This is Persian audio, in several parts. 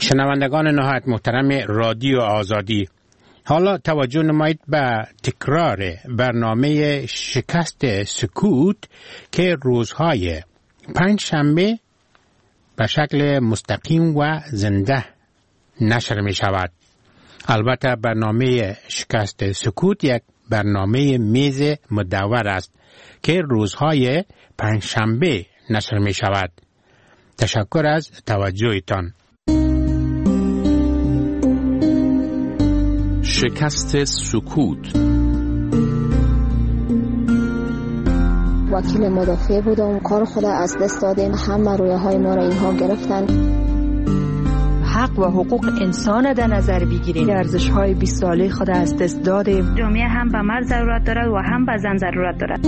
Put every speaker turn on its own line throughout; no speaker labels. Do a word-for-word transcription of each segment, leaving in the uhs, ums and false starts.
شنوندگان نهایت محترم رادیو آزادی، حالا توجه نمایید به تکرار برنامه شکست سکوت که روزهای پنج شنبه به شکل مستقیم و زنده نشر می شود. البته برنامه شکست سکوت یک برنامه میز مدور است که روزهای پنج شنبه نشر می شود. تشکر از توجهتان.
شکست سکوت.
وکیل مدافع بودم، کار خود از دست دادیم، همه رویه های ما را اینها گرفتن.
حق و حقوق انسان در نظر بگیرید. ارزش های بیست ساله خود از دست دادیم.
جامعه هم به مرد ضرورت دارد و هم به زن ضرورت دارد.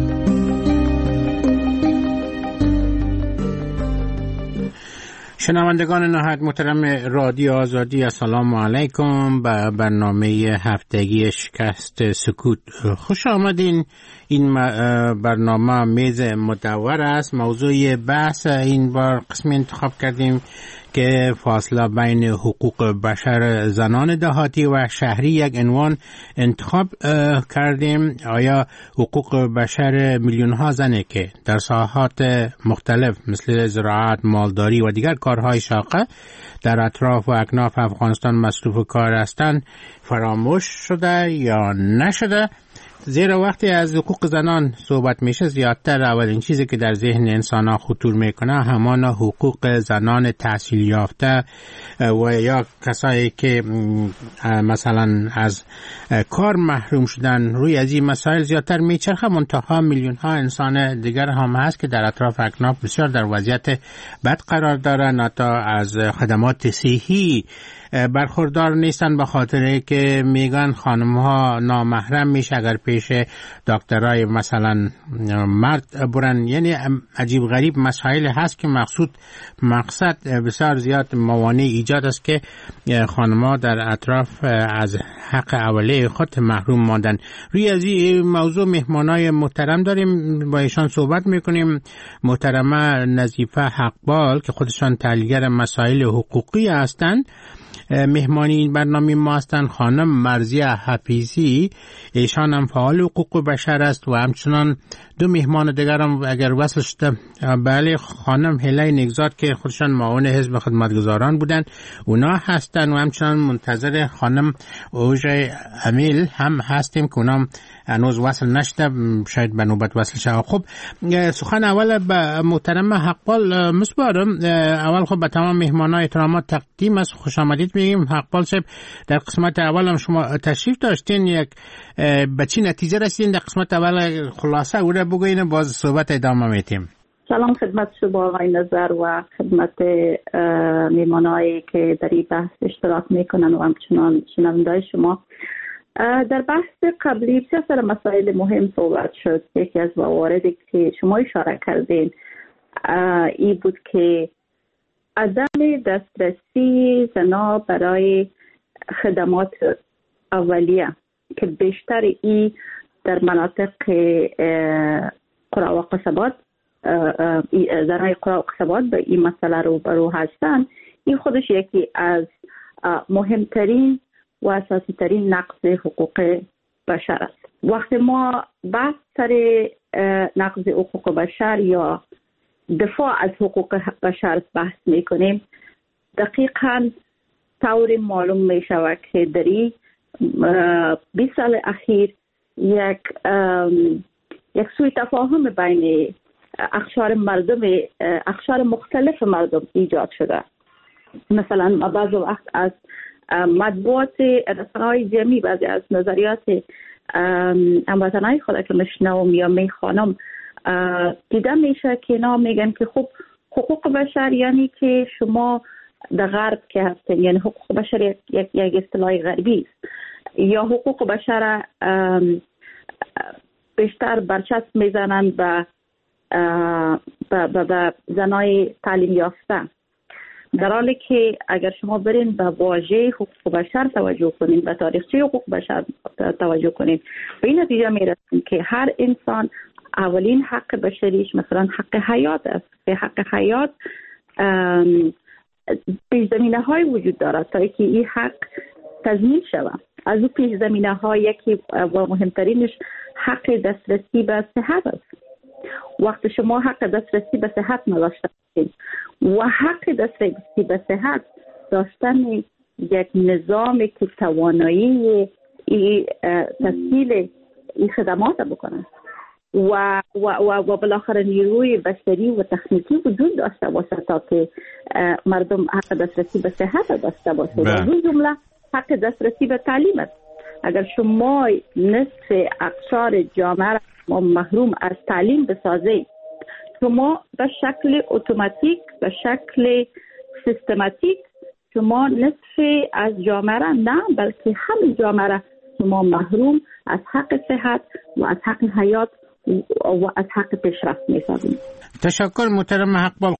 شنوندگان نهایت محترم رادیو آزادی، السلام علیکم. به برنامه هفتگی شکست سکوت خوش آمدین. این برنامه میز مدور است. موضوع بحث این بار قسمی انتخاب کردیم که فاصله بین حقوق بشر زنان دهاتی و شهری یک عنوان انتخاب کردیم. آیا حقوق بشر میلیون ها زنه که در ساحات مختلف مثل زراعت، مالداری و دیگر کارهای شاقه در اطراف و اکناف افغانستان مصروف کار هستند فراموش شده یا نشده؟ زیرا وقتی از حقوق زنان صحبت میشه، زیادتر اولین چیزی که در ذهن انسان ها خطور میکنه همان حقوق زنان تحصیل یافته و یا کسایی که مثلا از کار محروم شدن. روی از این مسائل زیادتر میچرخه، منتها میلیون ها انسان دیگر هم هست که در اطراف اکناف بسیار در وضعیت بد قرار دارن، حتی از خدمات صحی برخوردار نیستن به خاطر که میگن خانم ها نامحرم میشه اگر پیش دکترای مثلا مرد برن. یعنی عجیب غریب مسائل هست که مقصود مقصد بسیار زیاد موانع ایجاد است که خانم ها در اطراف از حق اولیه خود محروم ماندن. روی از این موضوع مهمانای محترم داریم، با ایشان صحبت میکنیم. محترمه نظیفه حقبال که خودشان تحلیلگر مسائل حقوقی هستند، مهمانی این برنامه ما هستند. خانم مرضیه حفیظی، ایشان هم فعال حقوق بشر است و همچنان دو مهمان دیگر هم اگر وصل شده، بله، خانم هله نگزاد که خودشان معاون حزب خدمتگزاران بودند اونا هستند و همچنان منتظر خانم اوژه امیل هم هستیم که اونا هنوز وصل نشده، شاید به نوبت وصل شود. خب سخن اول به محترم حقبال مسپارم. اول خب به تمام مهمانان احترامات تقدیم است، خوش آمدید میگیم. حقبال صاحب، در قسمت اول هم شما تشریف داشتین، یک به چی نتیجه رسیدین در قسمت اول؟ خلاصه او را بگوین، باز صحبت ادامه میتیم.
سلام خدمت شما آقای نظر و خدمت مهمانایی که در این بحث اشتراک میکنن و همچنان شنوندای شما. در بحث قبلی بسیار سر مسائل مهم صحبت شد. یکی از مواردی که شما اشاره کردین این بود که عدم دسترسی زنان برای خدمات اولیه که بیشتر ای در مناطق قرى و قصبات، زنای قرى و قصبات به این مسئله رو برو هستن. این خودش یکی از مهمترین و اساسی ترین نقض حقوق بشر است. وقتی ما بحث سر نقض حقوق بشر یا دفاع از حقوق بشر بحث میکنیم، دقیقاً طور معلوم می شود که در این بیست سال اخیر یک یک سوء تفاهم بین اقشار مردم اقشار مختلف مردم ایجاد شده. مثلا بعضی وقت از مطبوعات رسانه‌های جمعی، بعضی از نظریات هموطنهای خود که مشنوم یا میخوانم دیده میشه که اینا میگن که خب حقوق بشر یعنی که شما در غرب که هستین، یعنی حقوق بشر یک یک, یک اصطلاح غربی است، یا حقوق بشر بیشتر برچسب میزنند به به به زنای تعلیم یافته، در حالی که اگر شما برین به واژه حقوق بشر توجه کنین، به تاریخچه حقوق بشر توجه کنین، به این نتیجه میرسیم که هر انسان اولین حق بشریش مثلا حق حیات است. به حق حیات پیش زمینه های وجود دارد تا که این حق تضمین شود. از اون پیش زمینه ها یکی و مهمترینش حق دسترسی به صحت است. وقت شما حق دسترسی به صحت نداشته باشید و حق دسترسی به صحت داشتن یک نظامی که توانایی تسهیل این خدمات بکنه و و و, و بالاخره نیروی بشری و تکنیکی وجود داشته باشه تا که مردم حق دسترسی به صحت داشته باشه. و دو جمله حق دسترسی به تعلیم است. اگر شما نصف اقشار جامعه را محروم از تعلیم بسازید، شما به شکل اتوماتیک، به شکل سیستماتیک شما نصف از جامعه را نه بلکه همه جامعه را شما محروم از حق صحت و از حق حیات و از حق پیشرفت می‌سازید.
تشکر محترم حقبال.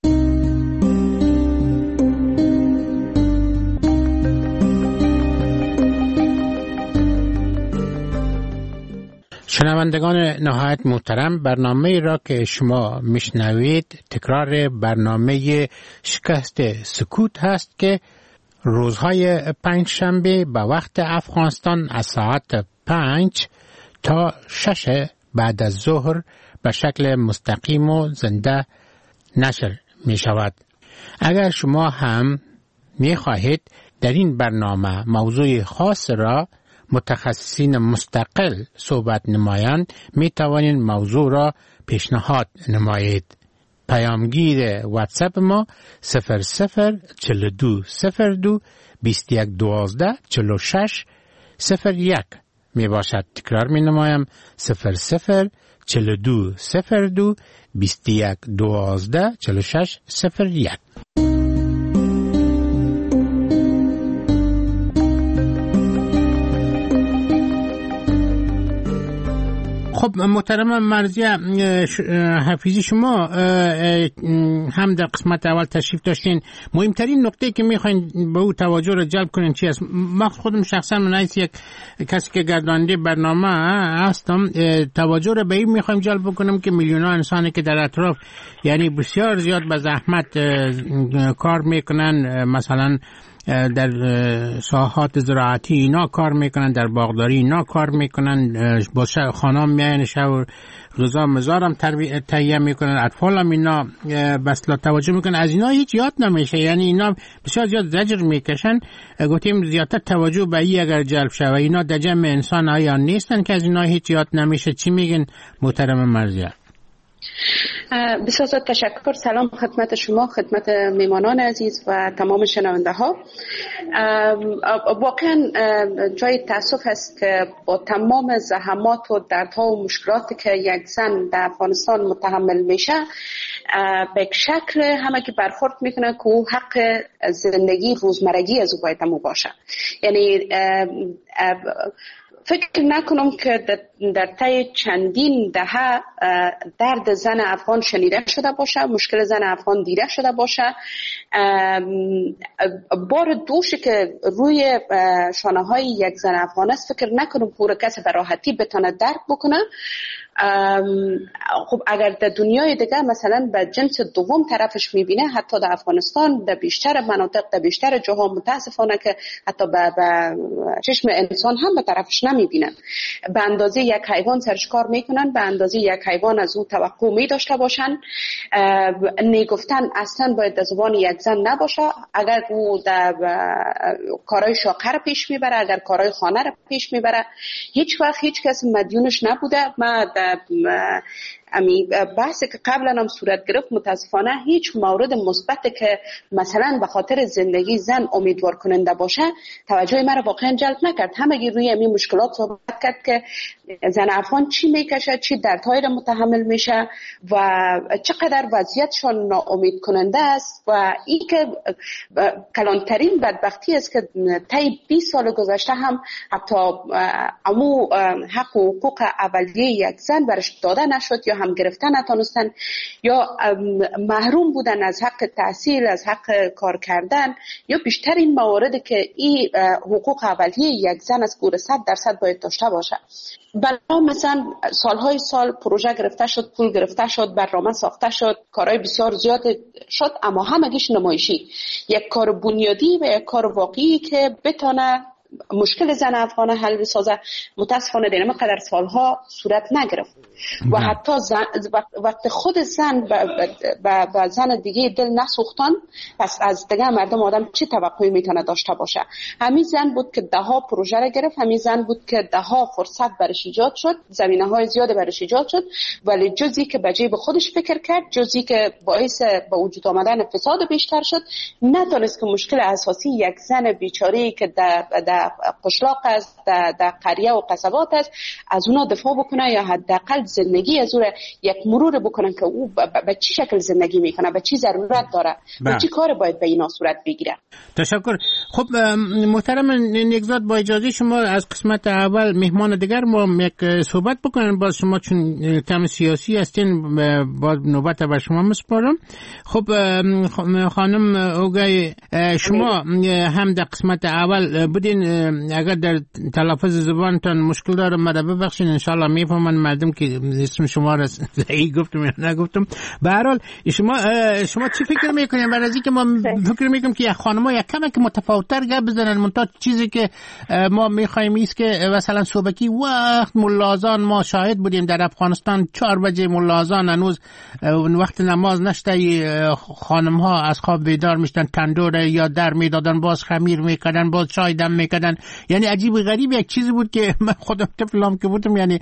شنوندگان نهایت محترم، برنامه را که شما میشنوید تکرار برنامه شکست سکوت هست که روزهای پنج شنبه به وقت افغانستان از ساعت پنج تا شش بعد از ظهر به شکل مستقیم و زنده نشر می شود. اگر شما هم می خواهید در این برنامه موضوع خاص را متخصصین مستقل صحبت نمایند، می توانید موضوع را پیشنهاد نمایید. پیامگیر واتساپ ما صفر صفر چهل و دو صفر دو بیست و یک دوازده چهل و شش صفر یک می باشد. تکرار می نمایم صفر صفر چهل و دو صفر دو بیست و یک دوازده چهل و شش صفر یک. خب محترم مرضیه حفیظی، شما هم در قسمت اول تشریف داشتین. مهمترین نقطه که میخواین به او توجه را جلب کنین چی است؟ من خودم شخصا من از یک کسی که گرداننده برنامه هستم توجه را به این میخوایم جلب کنم که میلیون ها انسانی که در اطراف یعنی بسیار زیاد به زحمت کار میکنن، مثلا در ساحات زراعتی اینا کار میکنن، در باغداری اینا کار میکنن، با خانم میاین شب غذا مزارم تهیه میکنن، اطفال هم اینا بسلا توجه میکنن، از اینا هیچ یاد نمیشه. یعنی اینا بسیار زیاد زجر میکشن. گفتیم زیادتر توجه به این اگر جلب شود، اینا در جمع انسان آیا نیستن که از اینا هیچ یاد نمیشه؟ چی میگن محترم مرضیه؟
بسیار زیاد تشکر. سلام خدمت شما، خدمت میمانان عزیز و تمام شنونده ها. واقعا جای تاسف است که با تمام زحمات و دردها و مشکلاتی که یک زن در افغانستان متحمل میشه به یک شکل همه که برخورد میکنه که او حق زندگی روزمرگی از او باید همو باشه. یعنی فکر نکنم که در طی چندین دهه درد زن افغان شنیده شده باشه، مشکل زن افغان دیده شده باشه. بار دوشی که روی شانه های یک زن افغان است فکر نکنم پور کسی به راحتی بتونه درک بکنه. خب اگر در دنیای دیگه مثلا به جنس دوم طرفش میبینه، حتی در افغانستان در بیشتر مناطق در بیشتر جاها متاسفانه که حتی به چشم انسان هم به طرفش نمیبینن. به اندازه یک حیوان سرشکار میکنن، به اندازه یک حیوان از او توقع میداشته باشن. نگفتن اصلا باید در زبان یک زن نباشه. اگر او در کارهای شاقه رو پیش میبره، اگر کارهای خانه رو پیش میبره، هیچ وقت هیچ کس مدیونش نبوده. ما امی بحثی که قبلا هم صورت گرفت متاسفانه هیچ مورد مثبتی که مثلا به خاطر زندگی زن امیدوار کننده باشه توجه مرا واقعا جلب نکرد. همگی روی امی مشکلات صحبت کرد که زن افغان چی میکشه، چی دردهایی را متحمل میشه و چقدر وضعیتشان ناامید کننده است. و این که کلانترین بدبختی است که طی بیست سال گذشته هم حتی امو حق و حقوق اولیه یک زن برش داده نشد یا هم گرفته نتونستن یا محروم بودن از حق تحصیل، از حق کار کردن، یا بیشتر این مواردی که این حقوق اولیه یک زن از گور صد درصد باید داشته باشه. بلا مثلا سالهای سال پروژه گرفته شد، پول گرفته شد، برنامه ساخته شد، کارهای بسیار زیاد شد، اما همگیش نمایشی. یک کار بنیادی و یک کار واقعی که بتونه مشکل زن افغان حل بسازه متاسفانه در اینقدر سالها صورت نگرفت. و حتی زن وقت خود زن به زن دیگه دل نسوختن، پس از دیگه مردم آدم چه توقعی میتونه داشته باشه؟ همین زن بود که ده ها پروژه را گرفت، همین زن بود که ده ها فرصت برش ایجاد شد، زمینه های زیاد برش ایجاد شد، ولی جزی که به جیب خودش فکر کرد، جزی که باعث به وجود آمدن فساد بیشتر شد، نتونست که مشکل اساسی یک زن بیچاره که در قشلاق است، در, در قریه و قصبات است، از اونا دفاع بکنه یا حداقل زندگی از او یک مرور بکنن که او به چی شکل زندگی میکنه، به چی ضرورت داره، به چی کار باید به اینا صورت بگیره.
تشکر. خب محترم نیکزاد، با اجازه شما از قسمت اول مهمان دیگر ما یک صحبت بکنیم، باز شما چون کم سیاسی هستین با نوبت به شما مسپارم. خب خانم اوگای، شما هم در قسمت اول بودین، اگر در تلفظ زبانتان مشکل داره مرا ببخشید، انشالله میفهمن مردم که اسم شما را صحیح گفتم یا نگفتم. به هر حال شما شما چی فکر میکنین برای اینکه ما فکر میکنیم که خانم‌ها یک کمی که متفاوت‌تر گپ بزنن، منتها چیزی که ما میخوایم است که مثلا صبحی وقت ملازان ما شاهد بودیم در افغانستان چهار بجه ملازان هنوز وقت نماز نشته، خانم‌ها از خواب بیدار میشدن، تندور یا در میدادن، باز خمیر میکردن، باز چای دم میکردن. یعنی عجیب و غریب یک چیزی بود که من خودم طفلم که بودم یعنی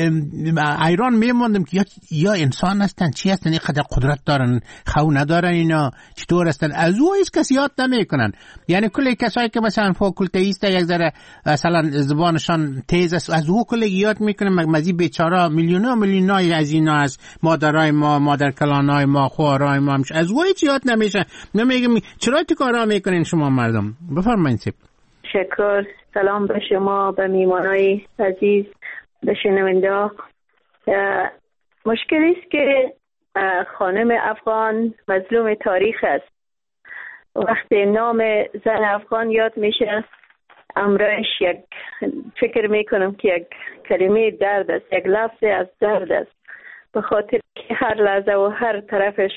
ایران میموندم که یا, یا انسان هستن چی هستن، این قدر قدرت دارن، خو ندارن، اینا چطور هستن، از او هیچ کسی یاد نمیکنن. یعنی کلی کسایی که مثلا فاکولتیست یک ذره مثلا زبانشان تیز است، از او کلی یاد میکنن، مگمزی بیچاره میلیون و میلیونای از اینا از مادرای ما، مادر کلانای ما، خوارای ما، از او هیچ یاد نمیشه. نمیگم چرا تو کارا میکنین شما مردم؟ بفرمایید.
شکر. سلام به شما، به میمانای عزیز، به شنونده. مشکلی است که خانم افغان مظلوم تاریخ است. وقتی نام زن افغان یاد میشه، امرش یک فکر میکنم که یک کلمه درد است، یک لفظ از درد است، به خاطر که هر لحظه و هر طرفش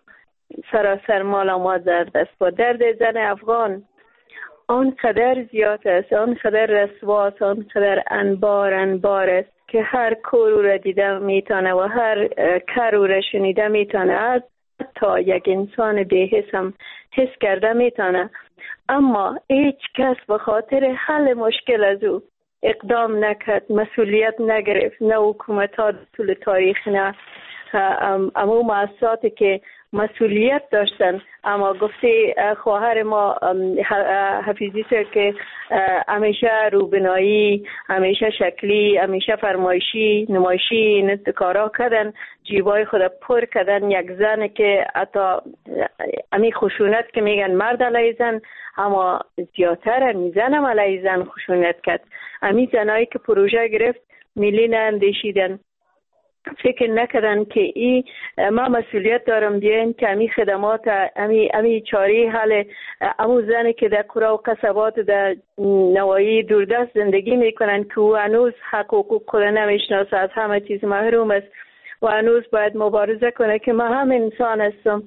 سراسر مال ما درد است. با درد زن افغان آنقدر زیاد است، آنقدر رسواست، آنقدر انبار انبار است که هر کور را دیده میتونه و هر کر را شنیده میتونه، حتی یک انسان بی‌حس هم حس کرده میتونه. اما هیچ کس به خاطر حل مشکل از او اقدام نکرد، مسئولیت نگرفت، نه حکومت ها طول تاریخ، نه اما مؤسساتی که مسئولیت داشتن. اما گفته خواهر ما حفیظی سر که همیشه روبنایی، همیشه شکلی، همیشه فرمایشی، نمایشی کارا کردن، جیبای خود پر کردن. یک زن که حتی امی خشونت که میگن مرد علیه زن، اما زیادتر امی زن هم علیه زن خشونت کرد. امی زنایی که پروژه گرفت ملی ناندیشیدن، فکر نکردن که ای ما مسئولیت دارم بیاین که امی خدمات امی امی چاری حال امو زنی که در قرا و قصبات در نواحی دوردست زندگی میکنن که او هنوز حق و حقوق خود نمیشناسه، از همه چیز محروم است و هنوز باید مبارزه کنه که ما هم انسان هستم،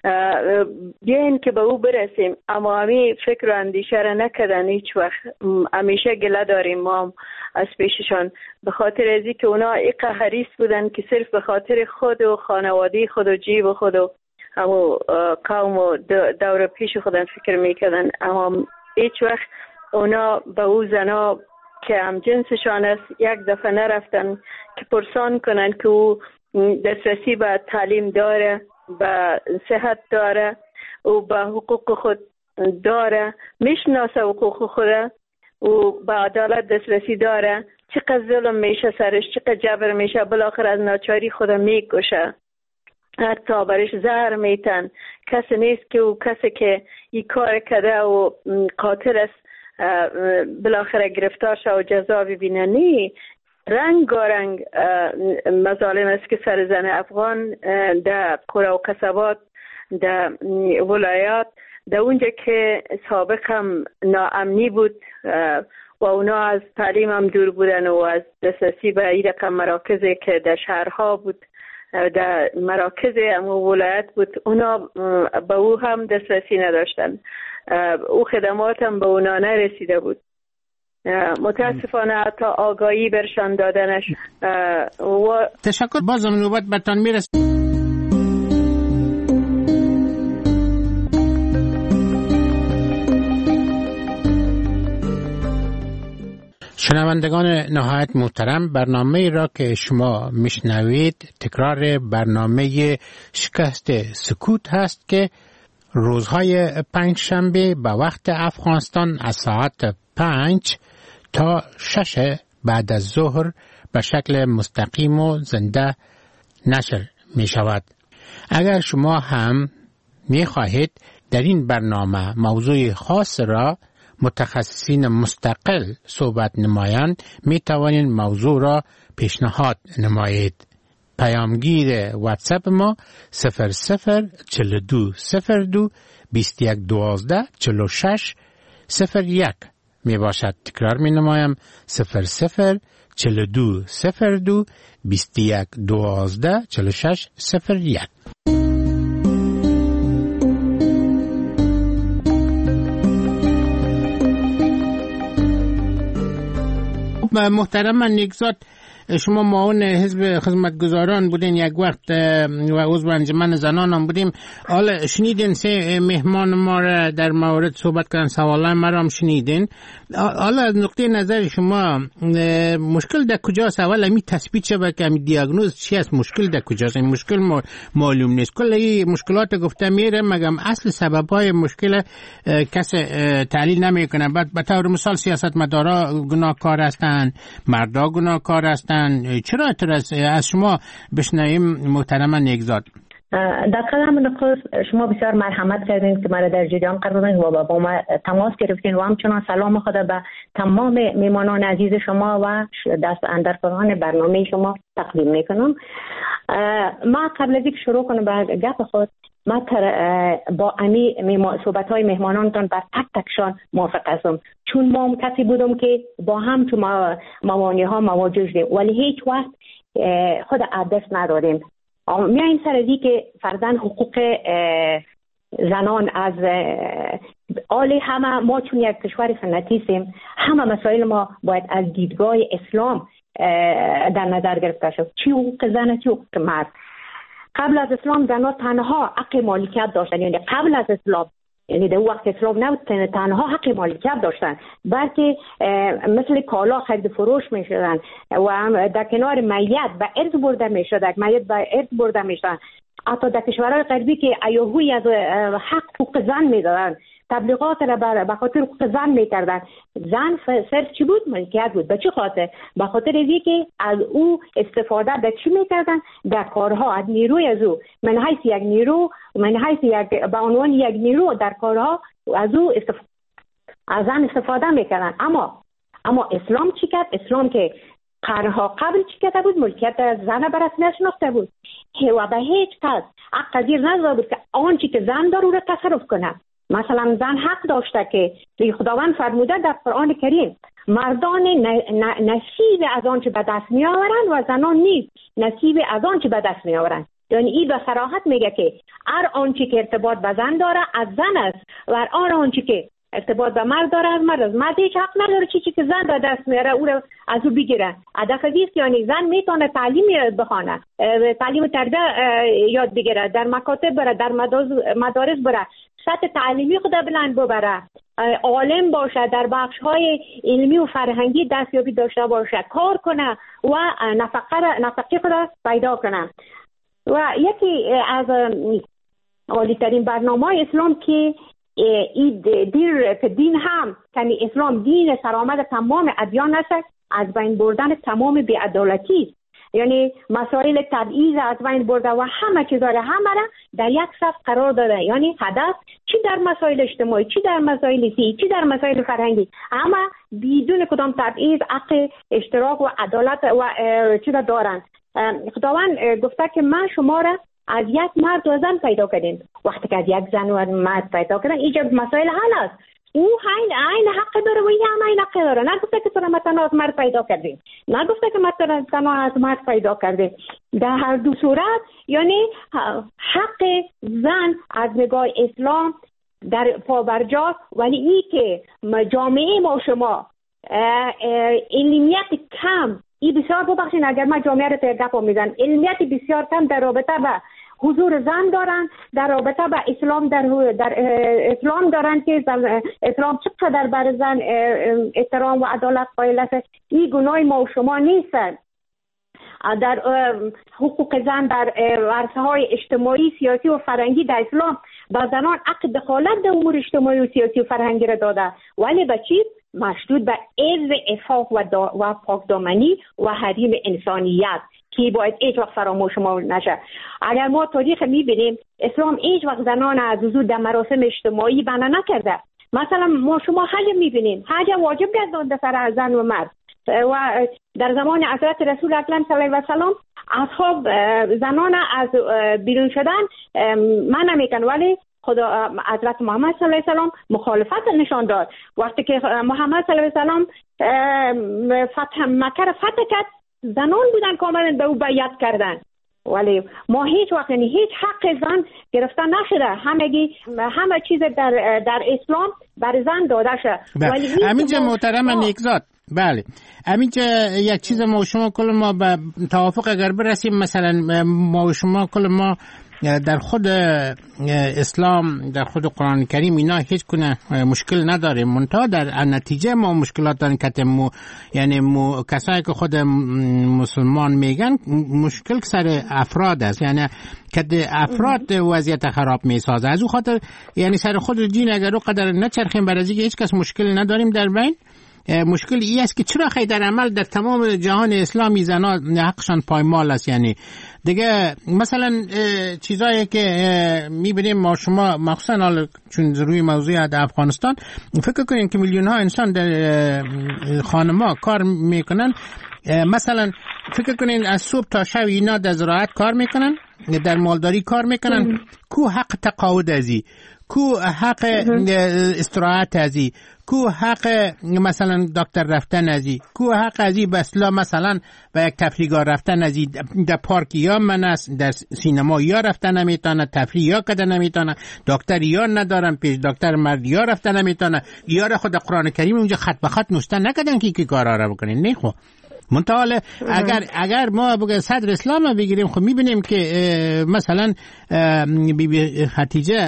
بیاین که به او برسیم. اما همی فکر و اندیشه را نکردن هیچ وقت. همیشه گله داریم ما از پیششان، به خاطر ازی که اونا ایقا حریص بودن که صرف به خاطر خود و خانوادی خود و جیب و خود و همو قوم و دور پیش خودن فکر میکردن. اما هیچ وقت اونا به او زنا که هم جنسشان است یک دفعه نرفتن که پرسان کنن که او دسترسی به تعلیم داره، به صحت داره و به حقوق خود داره، میشناسه حقوق خود و به عدالت دسترسی داره، چقدر ظلم میشه سرش، چقدر جبر میشه، بالاخره از ناچاری خود میکشه، حتی برش زهر میتن. کسی نیست که او کسی که این کار کرده و قاتل است بالاخره گرفتار شه و جزا ببینه. نی رنگارنگ مظالم است که سر زن افغان در قرى و قصبات، در ولایات، در اونجا که سابق هم ناامنی بود و اونا از تعلیم هم دور بودن و از دسترسی به این رقم مراکزی که در شهرها بود، در مراکز اما ولایت بود، اونا به او هم دسترسی نداشتن، او خدمات هم به اونا نرسیده بود. متاسفانه حتی آگاهی برشان دادنش و
تشکر. بازم نوبت بتان میرسه. شنوندگان نهایت محترم، برنامه را که شما میشنوید تکرار برنامه شکست سکوت هست که روزهای پنج شنبه به وقت افغانستان از ساعت پنج تا شش بعد از ظهر به شکل مستقیم و زنده نشر می شود. اگر شما هم می خواهید در این برنامه موضوع خاص را متخصصین مستقل صحبت نمایند، می توانید موضوع را پیشنهاد نمایید. پیامگیر واتساپ ما صفر صفر چهل و دو صفر دو بیست و یک دوازده چهل و شش صفر یک می باشد. تکرار می نمایم صفر صفر چهل و دو صفر دو بیست و یک دوازده چهل و شش صفر یک. محترم نگزاد، شما معاون حزب خدمتگزاران بودین یک وقت و عضو انجمن زنان هم بودیم. حالا شنیدین سه مهمان ما را در مورد صحبت کردن، سوالای ما را هم شنیدین. حالا از نقطه نظر شما مشکل در کجاست؟ اول می تثبیت شود که می دیاگنوز چی است، مشکل در کجاست؟ این مشکل معلوم نیست. کل این مشکلات گفته میره مگم اصل سبب‌های مشکل کس تحلیل نمیکنه. بعد به طور مثال سیاستمدارا گناهکار هستند، مردا گناهکار هستند. چرا اعتراض از شما بشنویم محترم نگزاد؟
در قدم نخست شما بسیار مرحمت کردین که مرا در جریان قرار دادین و با ما تماس گرفتین و همچنان سلام خود به تمام میمانان عزیز شما و دست اندرکاران برنامه شما تقدیم میکنم. ما قبل از اینکه شروع کنم به گپ خود، ما با امی صحبت های مهمانانتان بر تک تکشان موافق هستم، چون ما کسی بودم که با هم تو موانع ها مواجه شدیم ولی هیچ وقت خود عدس ندادیم. میاییم سر ازی که فرزن حقوق زنان از آلی همه ما چون یک کشور سنتی سیم، همه مسائل ما باید از دیدگاه اسلام در نظر گرفته شد، چی حقوق زن چی حقوق مرد. قبل از اسلام زنها تنها حق مالکیت داشتن، یعنی قبل از اسلام، یعنی در وقت اسلام نبود، تنها حق مالکیت داشتن، بلکه مثل کالا خرید فروش می شدن و در کنار میت به ارث برده می شد، میت به ارث برده می شدن. حتی در کشورهای غربی که ایهوی از حق حقوق زن می دادن، تبلیغات را به خاطر حقوق زن می کردن. زن صرف چی بود؟ ملکیت بود. به چه خاطر؟ به خاطر اینکه که از او استفاده در چی می کردن؟ در کارها، از نیروی از او، من حیث یک نیرو، من حیث یک به عنوان یک نیرو در کارها از او استفاده از زن استفاده می کردن. اما اما اسلام چی کرد؟ اسلام که قرنها قبل چی کرده بود؟ ملکیت زن بر رسمی نشناخته بود و به هیچ کس حق پذیر نذاشته بود که آنچه که زن داره او را تصرف کنه. مثلا زن حق داشته که خداوند فرموده در قرآن کریم مردان نصیب از آنچه به دست می آورند و زنان نیز نصیب از آنچه به دست می آورند. یعنی این به صراحت میگه که هر آنچه که ارتباط به زن داره از زن است و هر آنچه که ارتباط به مرد داره از مرد است. مرد هیچ حق نداره چیزی که زن به دست میاره او را از او بگیره. هدف است یعنی زن میتونه تعلیم بخونه، تعلیم تربیت یاد بگیره، در مکاتب بره، در مدارس بره، سطح تعلیمی خود بلند ببره، عالم باشه، در بخش‌های علمی و فرهنگی دستیابی داشته باشه، کار کنه و نفقه نفقه خود پیدا کنه. و یکی از عالی ترین برنامه‌های اسلام که این دیر که دین هم یعنی اسلام دین سرآمد تمام ادیان است، از بین بردن تمام بی‌عدالتی، یعنی مسائل تبعیض از بین برده و همه چیزا را همه را در یک صف قرار داده. یعنی هدف چی در مسائل اجتماعی، چی در مسائل سیاسی، چی در مسائل فرهنگی، اما بدون کدام تبعیض حق اشتراک و عدالت و چیزا دارن. خداوند گفته که من شما را از یک مرد و زن پیدا کردیم. وقتی که از یک زن و مرد پیدا کردن اینجا مسائل حل است. او عین حق داره و این هم عین حق داره. نگفته که تو را مثلا از مرد پیدا کردیم، نگفته که مثلا از مرد پیدا کردیم. در هر دو صورت یعنی حق زن از نگاه اسلام در پابرجاست، ولی این که جامعه ما شما علمیت کم، این بسیار ببخشید اگر من جامعه رو تگپ میزن، علمیت بسیار کم در رابطه به حضور زن دارن، در رابطه به اسلام در, در اسلام دارن که اسلام چقدر بر زن احترام و عدالت قائل است. این گناه ما و شما نیستن. در حقوق زن در عرصه‌های اجتماعی، سیاسی و فرهنگی در اسلام با زنان حق دخالت در امور اجتماعی و سیاسی و فرهنگی را داده، ولی به چی؟ مشدود به عرض عفاف و, و پاکدامنی و حریم انسانیت که باید هیچ وقت فراموش ما نشه. اگر ما تاریخ میبینیم اسلام هیچ وقت زنان از حضور در مراسم اجتماعی بنا نکرده. مثلا ما شما حج میبینیم، حج واجب گردانده سر زن و مرد و در زمان حضرت رسول اکرم صلی الله علیه و سلم اصحاب زنان از بیرون شدن من نمیکن، ولی خدا حضرت محمد صلی الله علیه و سلم مخالفت نشان داد. وقتی که محمد صلی الله علیه و سلم فتح مکه را فتح کرد، زنان بودن که آمدن به او بیعت کردن، ولی ما هیچ وقت یعنی هیچ حق زن گرفته نشده. همگی همه چیز در در اسلام بر زن داده شده.
ولی همینجا محترم نیکزاد، بله همینجا یک چیز ما و شما کل ما به توافق اگر برسیم، مثلا ما و شما کل ما در خود اسلام، در خود قرآن کریم اینا هیچ کنه مشکل نداره، منتها در نتیجه ما مشکلات داریم که مو یعنی مو کسایی که خود مسلمان میگن مشکل سر افراد است، یعنی که افراد وضعیت خراب میسازه. از او خاطر یعنی سر خود دین اگر او قدر نچرخیم بر از اینکه هیچ کس مشکل نداریم در بین، مشکل ای است که چرا خیلی در عمل در تمام جهان اسلامی زنا حقشان پایمال است. یعنی دیگه مثلا چیزایی که میبینیم ما شما مخصوصا حالا چون روی موضوع در افغانستان فکر کنین که میلیون ها انسان در خانما کار میکنن، مثلا فکر کنین از صبح تا شب اینا در زراعت کار میکنن، در مالداری کار میکنن، کو حق تقاعد ازی، کو حق استراحت ازی، کو حق مثلا دکتر رفتن ازی، کو حق ازی بسلا مثلا به یک تفریحگاه رفتن ازی، در پارک یا من است، در سینما یا رفتن نمیتونه، تفریح یا کده نمیتونه، دکتر یا ندارن، پیش دکتر مرد یا رفتن نمیتونه، یا را خود قرآن کریم اونجا خط به خط نوشته نکردن که کی کارا را بکنین. نه خب منتها اگر اگر ما بگه صدر اسلام بگیریم، خب میبینیم که مثلا بی بی خدیجه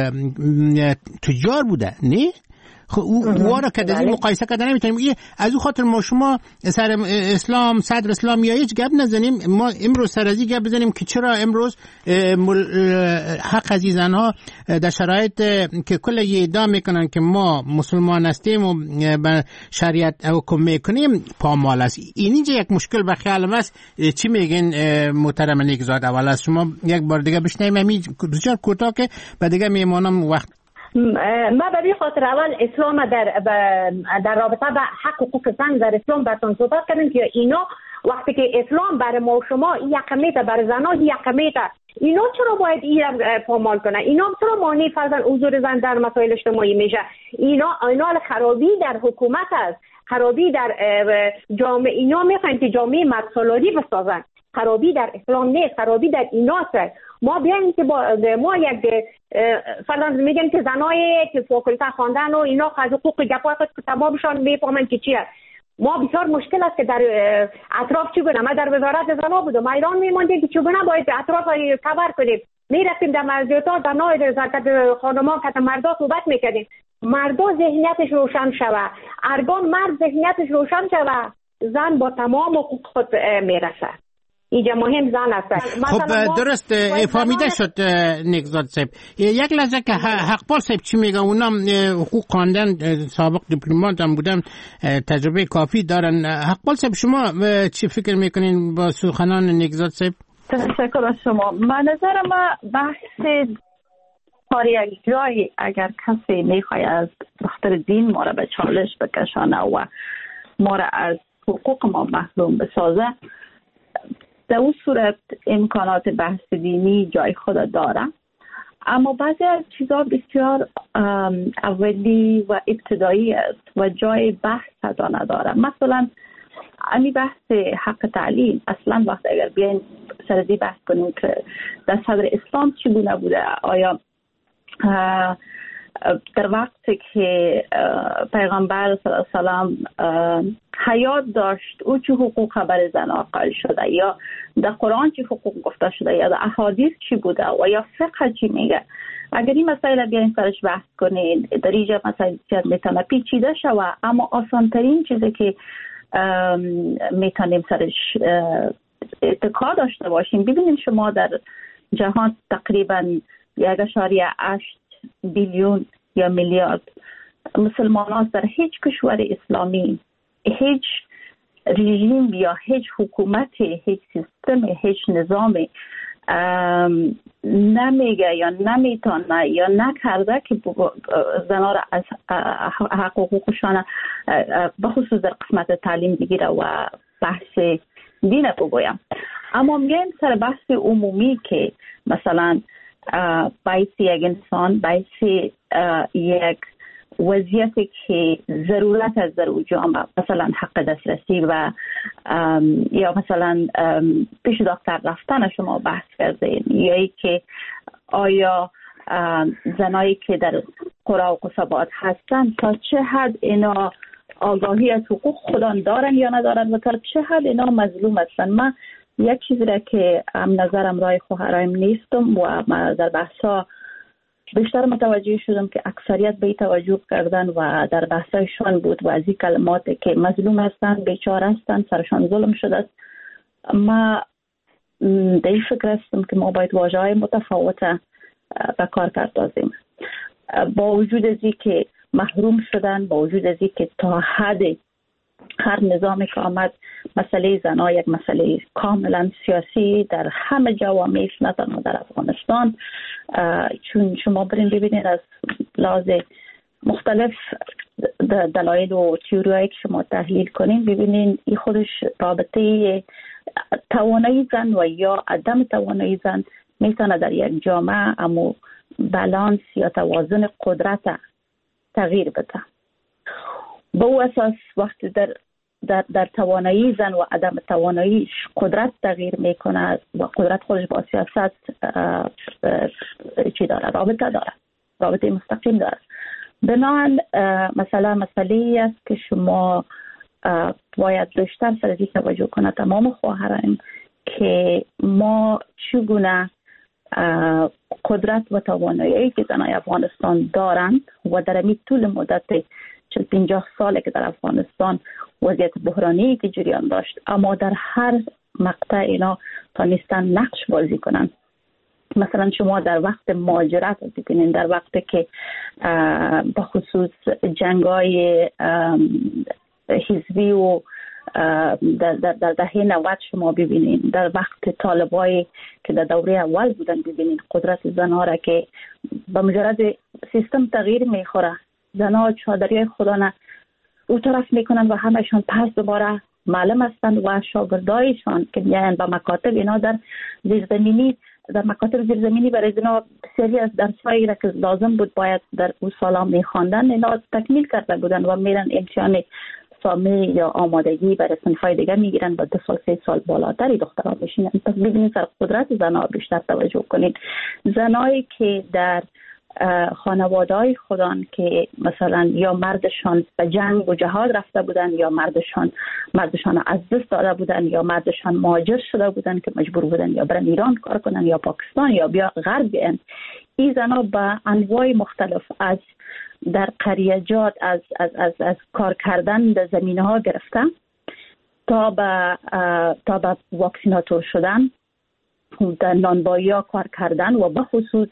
تجار بوده، نه خب او را که در این مقایسه کردن نمیتونیم. از او خاطر ما شما سر اسلام صدر اسلام یا هیچ گپ نزنیم، ما امروز سر از این گپ بزنیم که چرا امروز حق عزیزان ها در شرایط که کل یه ادعا میکنن که ما مسلمان هستیم و به شریعت حکم میکنیم پامال است. این اینجا یک مشکل به خیال است. چی میگین محترم نیکزاد؟ اول از شما یک بار دیگه بشنویم، همین بسیار کوتاه که بعد دیگه میمونم وقت.
ما برای خاطر اول اسلام در در رابطه با حق حقوق زن در اسلام براتون صحبت کردیم که اینا وقتی که اسلام برای ما و شما یکمیته، برای زنها یکمیته، اینا چرا باید این پامال کنه؟ اینا چرا مانع فرضاً حضور زن در مسائل اجتماعی میشه؟ اینا اینا خرابی در حکومت است، خرابی در جامعه. اینا میخواین که جامعه مردسالاری بسازن، خرابی در اسلام نیست، خرابی در ایناست. ما بیایم که با ما یک فرضاً میگن که زنای که فاکولته خواندن و اینا از حقوق گپای کتابشان میفهمن که چیه. ما بسیار مشکل است که در اطراف چگونه، ما در وزارت زنا بودم، ایران میموندیم که چگونه باید اطراف کور کنیم، میرفتیم در مسجدها زنای زکات خانما که مردا صحبت میکردیم، مردا ذهنیتش روشن شوه، ارگان مرد ذهنیتش روشن شوه، زن با تمام حقوق خود میرسه. اینجا مهم زن است.
خب درست فهمیده شد نیکزاد صاحب. یک لحظه که حقپال صاحب چی میگه، اونم حقوق خواندن، سابق دیپلمات هم بودن، تجربه کافی دارن. حقپال صاحب شما چی فکر میکنین با سخنان نیکزاد صاحب؟
تشکر از شما. من نظر ما بحث کار یک جای اگر کسی میخواد از بخاطر دین ما را به چالش بکشانه و ما را از حقوق ما محروم بسازه، در اون صورت امکانات بحث دینی جای خود داره، اما بعضی از چیزها بسیار اولی و ابتدایی است و جای بحث تا نداره. مثلا امی بحث حق تعلیم، اصلا وقت اگر بیاین سردی بحث کنیم که در صدر اسلام چی گونه بوده، آیا در وقتی که پیغمبر صلی الله علیه و سلم حیات داشت او چه حقوق بر زنان قائل شده، یا در قرآن چه حقوق گفته شده، یا در احادیث چی بوده و یا فقه چی میگه. اگر این مسائل بیاین سرش بحث کنید، در اینجا مسائل میتونه پیچیده شوه، اما آسان ترین چیزی که میتونیم سرش اتکا داشته باشیم، ببینید شما در جهان تقریبا یک اشاریه هشت بیلیون یا میلیارد مسلمان هاست. در هیچ کشور اسلامی هیچ رژیم یا هیچ حکومت، هیچ سیستم، هیچ نظام نمیگه یا نمیتونه یا نکرده که زنها را از حق و حقوقشان بخصوص در قسمت تعلیم بگیره و بحث دین بگویم. اما میگیم سر بحث عمومی که مثلا باعث یک انسان، باعث یک وضعیتی که ضرورت از در جامعه، مثلا حق دسترسی و یا مثلا پیش دکتر رفتن شما بحث کردین، یا ای که آیا زنایی که در قرى و قصبات هستن تا چه حد اینا آگاهی از حقوق خودان دارن یا ندارن و تا چه حد اینا مظلوم هستن. من یک چیزی را که هم نظرم رای خواهرایم نیستم و من در بحثا بیشتر متوجه شدم که اکثریت به توجه کردن و در بحثایشان بود و از این کلماتی که مظلوم هستن، بیچاره هستن، سرشان ظلم شده. ما در این فکر هستم که ما باید واژه های متفاوت به کار پردازیم. با وجود از این که محروم شدن، با وجود از این که تا حد هر نظامی که آمد مسئله زنها یک مسئله کاملا سیاسی در همه جوامع، نه تنها در افغانستان، چون شما برین ببینید از لحاظ مختلف دلایل و تئوریایی که شما تحلیل کنین، ببینین این خودش رابطه توانایی زن و یا عدم توانایی زن میتونه در یک جامعه اما بالانس یا توازن قدرت تغییر بده. به او اساس وقتی در در در توانایی زن و عدم توانایی قدرت تغییر میکنه و قدرت خودش با سیاست چی داره؟ رابطه داره، رابطه مستقیم داره. بنابراین مثلا مسئله است که شما باید بیشتر سر این توجه کنه تمام خواهران که ما چگونه قدرت و توانایی که زنای افغانستان دارند و در این طول مدت چل پنجاه ساله که در افغانستان وضعیت بحرانی که جریان داشت، اما در هر مقطع اینا تانستن نقش بازی کنن. مثلا شما در وقت مهاجرت ببینید، در وقتی که به خصوص جنگای حزبی و در در در دهه نود شما ببینید، در وقت طالبای که در دوره اول بودن ببینید قدرت زنها را که به مجرد سیستم تغییر میخوره، زنها چادری خدا نه او طرف میکنن و همشون پس دوباره معلم هستن و شاگردایشان که میان به مکاتب اینا در زیرزمینی در مکاتب زیرزمینی برای اینا بسیاری از درسایی را که لازم بود باید در اون سالا میخواندن اینا تکمیل کرده بودن و میرن امتحان سامی یا آمادگی برای صنفای دیگه میگیرن و دو سال سه سال بالاتری دخترها بشینن. پس ببینید سر قدرت زنها بیشتر توجه کنید. زنایی که در خانواده‌های خودان که مثلا یا مردشان به جنگ و جهاد رفته بودن یا مردشان مردشان از دست داده بودن یا مردشان مهاجر شده بودن که مجبور بودن یا برن ایران کار کنن یا پاکستان یا بیا غرب بیان، این زنها به انواع مختلف از در قریجات از از از از کار کردن در زمینه‌ها گرفته تا به تا به واکسیناتور شدن، در نانوایی‌ها کار کردن و به خصوص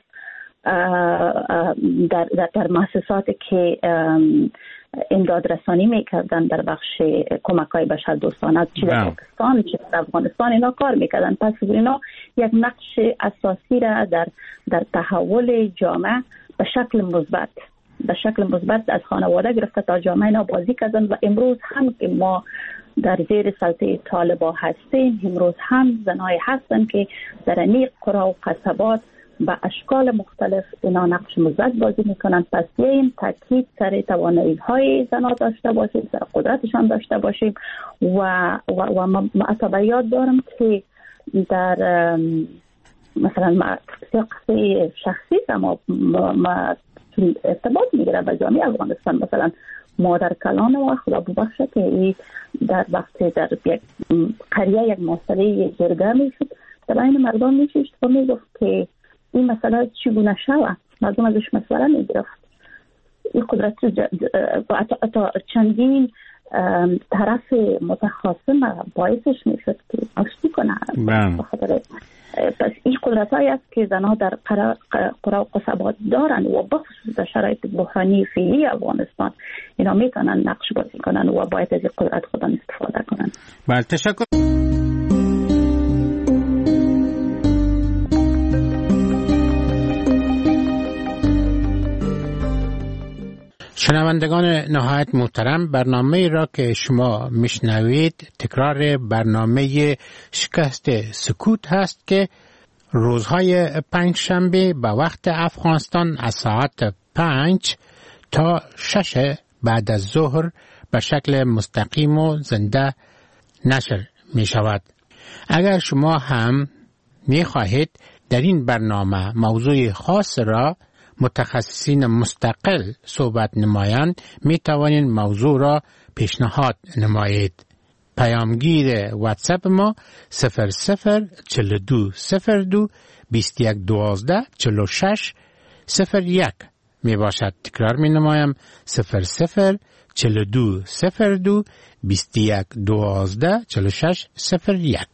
در در, در مؤسساتی که امداد رسانی میکردن در بخش کمک‌های بشردوستانه چه در پاکستان چه در افغانستان اینا کار میکردن. پس اینا یک نقش اساسی را در در تحول جامعه به شکل مثبت به شکل مثبت از خانواده گرفته تا جامعه اینا بازی کردن و امروز هم که ما در زیر سلطه طالبا هستیم، امروز هم زنای هستن که در این قرى و قصبات به اشکال مختلف اینا نقش مثبت بازی میکنن. پس این تاکید سر توانایی های زنا داشته باشیم، سر قدرتشان داشته باشیم و و, و ما اتباعیات دارم که در مثلا ما قصه شخصی ما ما ارتباط میگیره به جامعه افغانستان. مثلا مادر کلان و خدا ببخشه که ای در وقت در یک قریه یک مسئله جرگه میشد، در این مردم میشید و میگفت که این مسئله چگونه شود، مردم ازش مشوره میگرفت. این قدرت تا چندین طرف متخاصم باعثش میشد که آشتی کنه. بخاطر پس این قدرت هایی است که زنها در قرى و قصبات دارن و بخصوص در شرایط بحرانی فعلی افغانستان اینا میتونن نقش بازی کنن و باید از این قدرت خودن استفاده کنن.
بله، تشکر. شنوندگان نهایت محترم، برنامه را که شما میشنوید تکرار برنامه شکست سکوت هست که روزهای پنج شنبه به وقت افغانستان از ساعت پنج تا شش بعد از ظهر به شکل مستقیم و زنده نشر می شود. اگر شما هم می خواهید در این برنامه موضوع خاص را متخصصین مستقل صحبت نمایند، می توانید موضوع را پیشنهاد نمایید. پیامگیر واتساپ ما صفر صفر چهل و دو صفر دو بیست و یک دوازده چهل و شش صفر یک می باشد. تکرار می نمایم صفر صفر چهل و دو صفر دو بیست و یک دوازده چهل و شش صفر یک.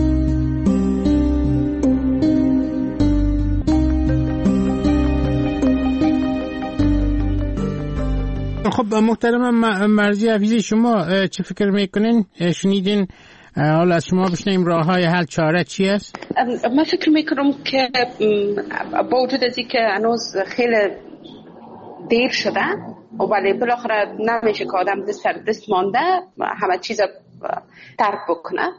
خب محترم مرزی حفیظی، شما چه فکر میکنین؟ شنیدین؟ حالا از شما بشنیم راه های حل چاره چی است؟
من فکر میکنم که با وجود از این که هنوز خیلی دیر شده ولی بالاخره نمیشه که آدم دست سر دست مانده همه چیز ترک بکنه.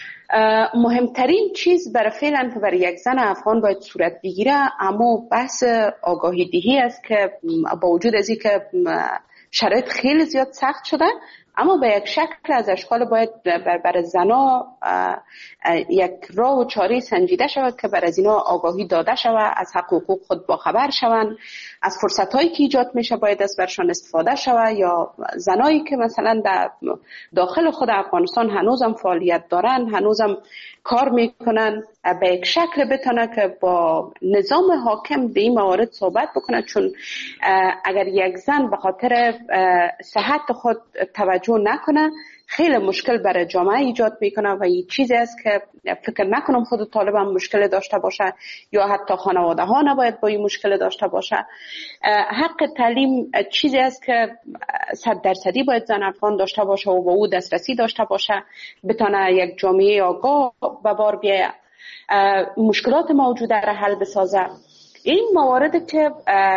مهمترین چیز برای فعلا که برای یک زن افغان باید صورت بگیره اما بحث آگاهی دهی است که با وجود از این که شرایط خیلی زیاد سخت شده اما به یک شکل از اشکال باید بر, بر زنا یک راه و چاره سنجیده شود که بر از اینا آگاهی داده شود، از حق و حقوق خود باخبر شوند، از فرصت هایی که ایجاد میشه باید از برشان استفاده شود. یا زنایی که مثلا در داخل خود افغانستان هنوزم فعالیت دارن، هنوزم کار میکنن، به یک شکل بتونه که با نظام حاکم به این موارد صحبت بکنه، چون اگر یک زن به خاطر صحت خود توجه نکنه خیلی مشکل برای جامعه ایجاد میکنه و این چیزی است که فکر نکنم خود طالب هم مشکل داشته باشه یا حتی خانواده ها نباید با این مشکل داشته باشه. حق تعلیم چیزی است که صد درصدی باید زن افغان داشته باشه و با او دسترسی داشته باشه، بتونه یک جامعه آگاه به بار بیاید، مشکلات موجوده را حل بسازه. این موارد که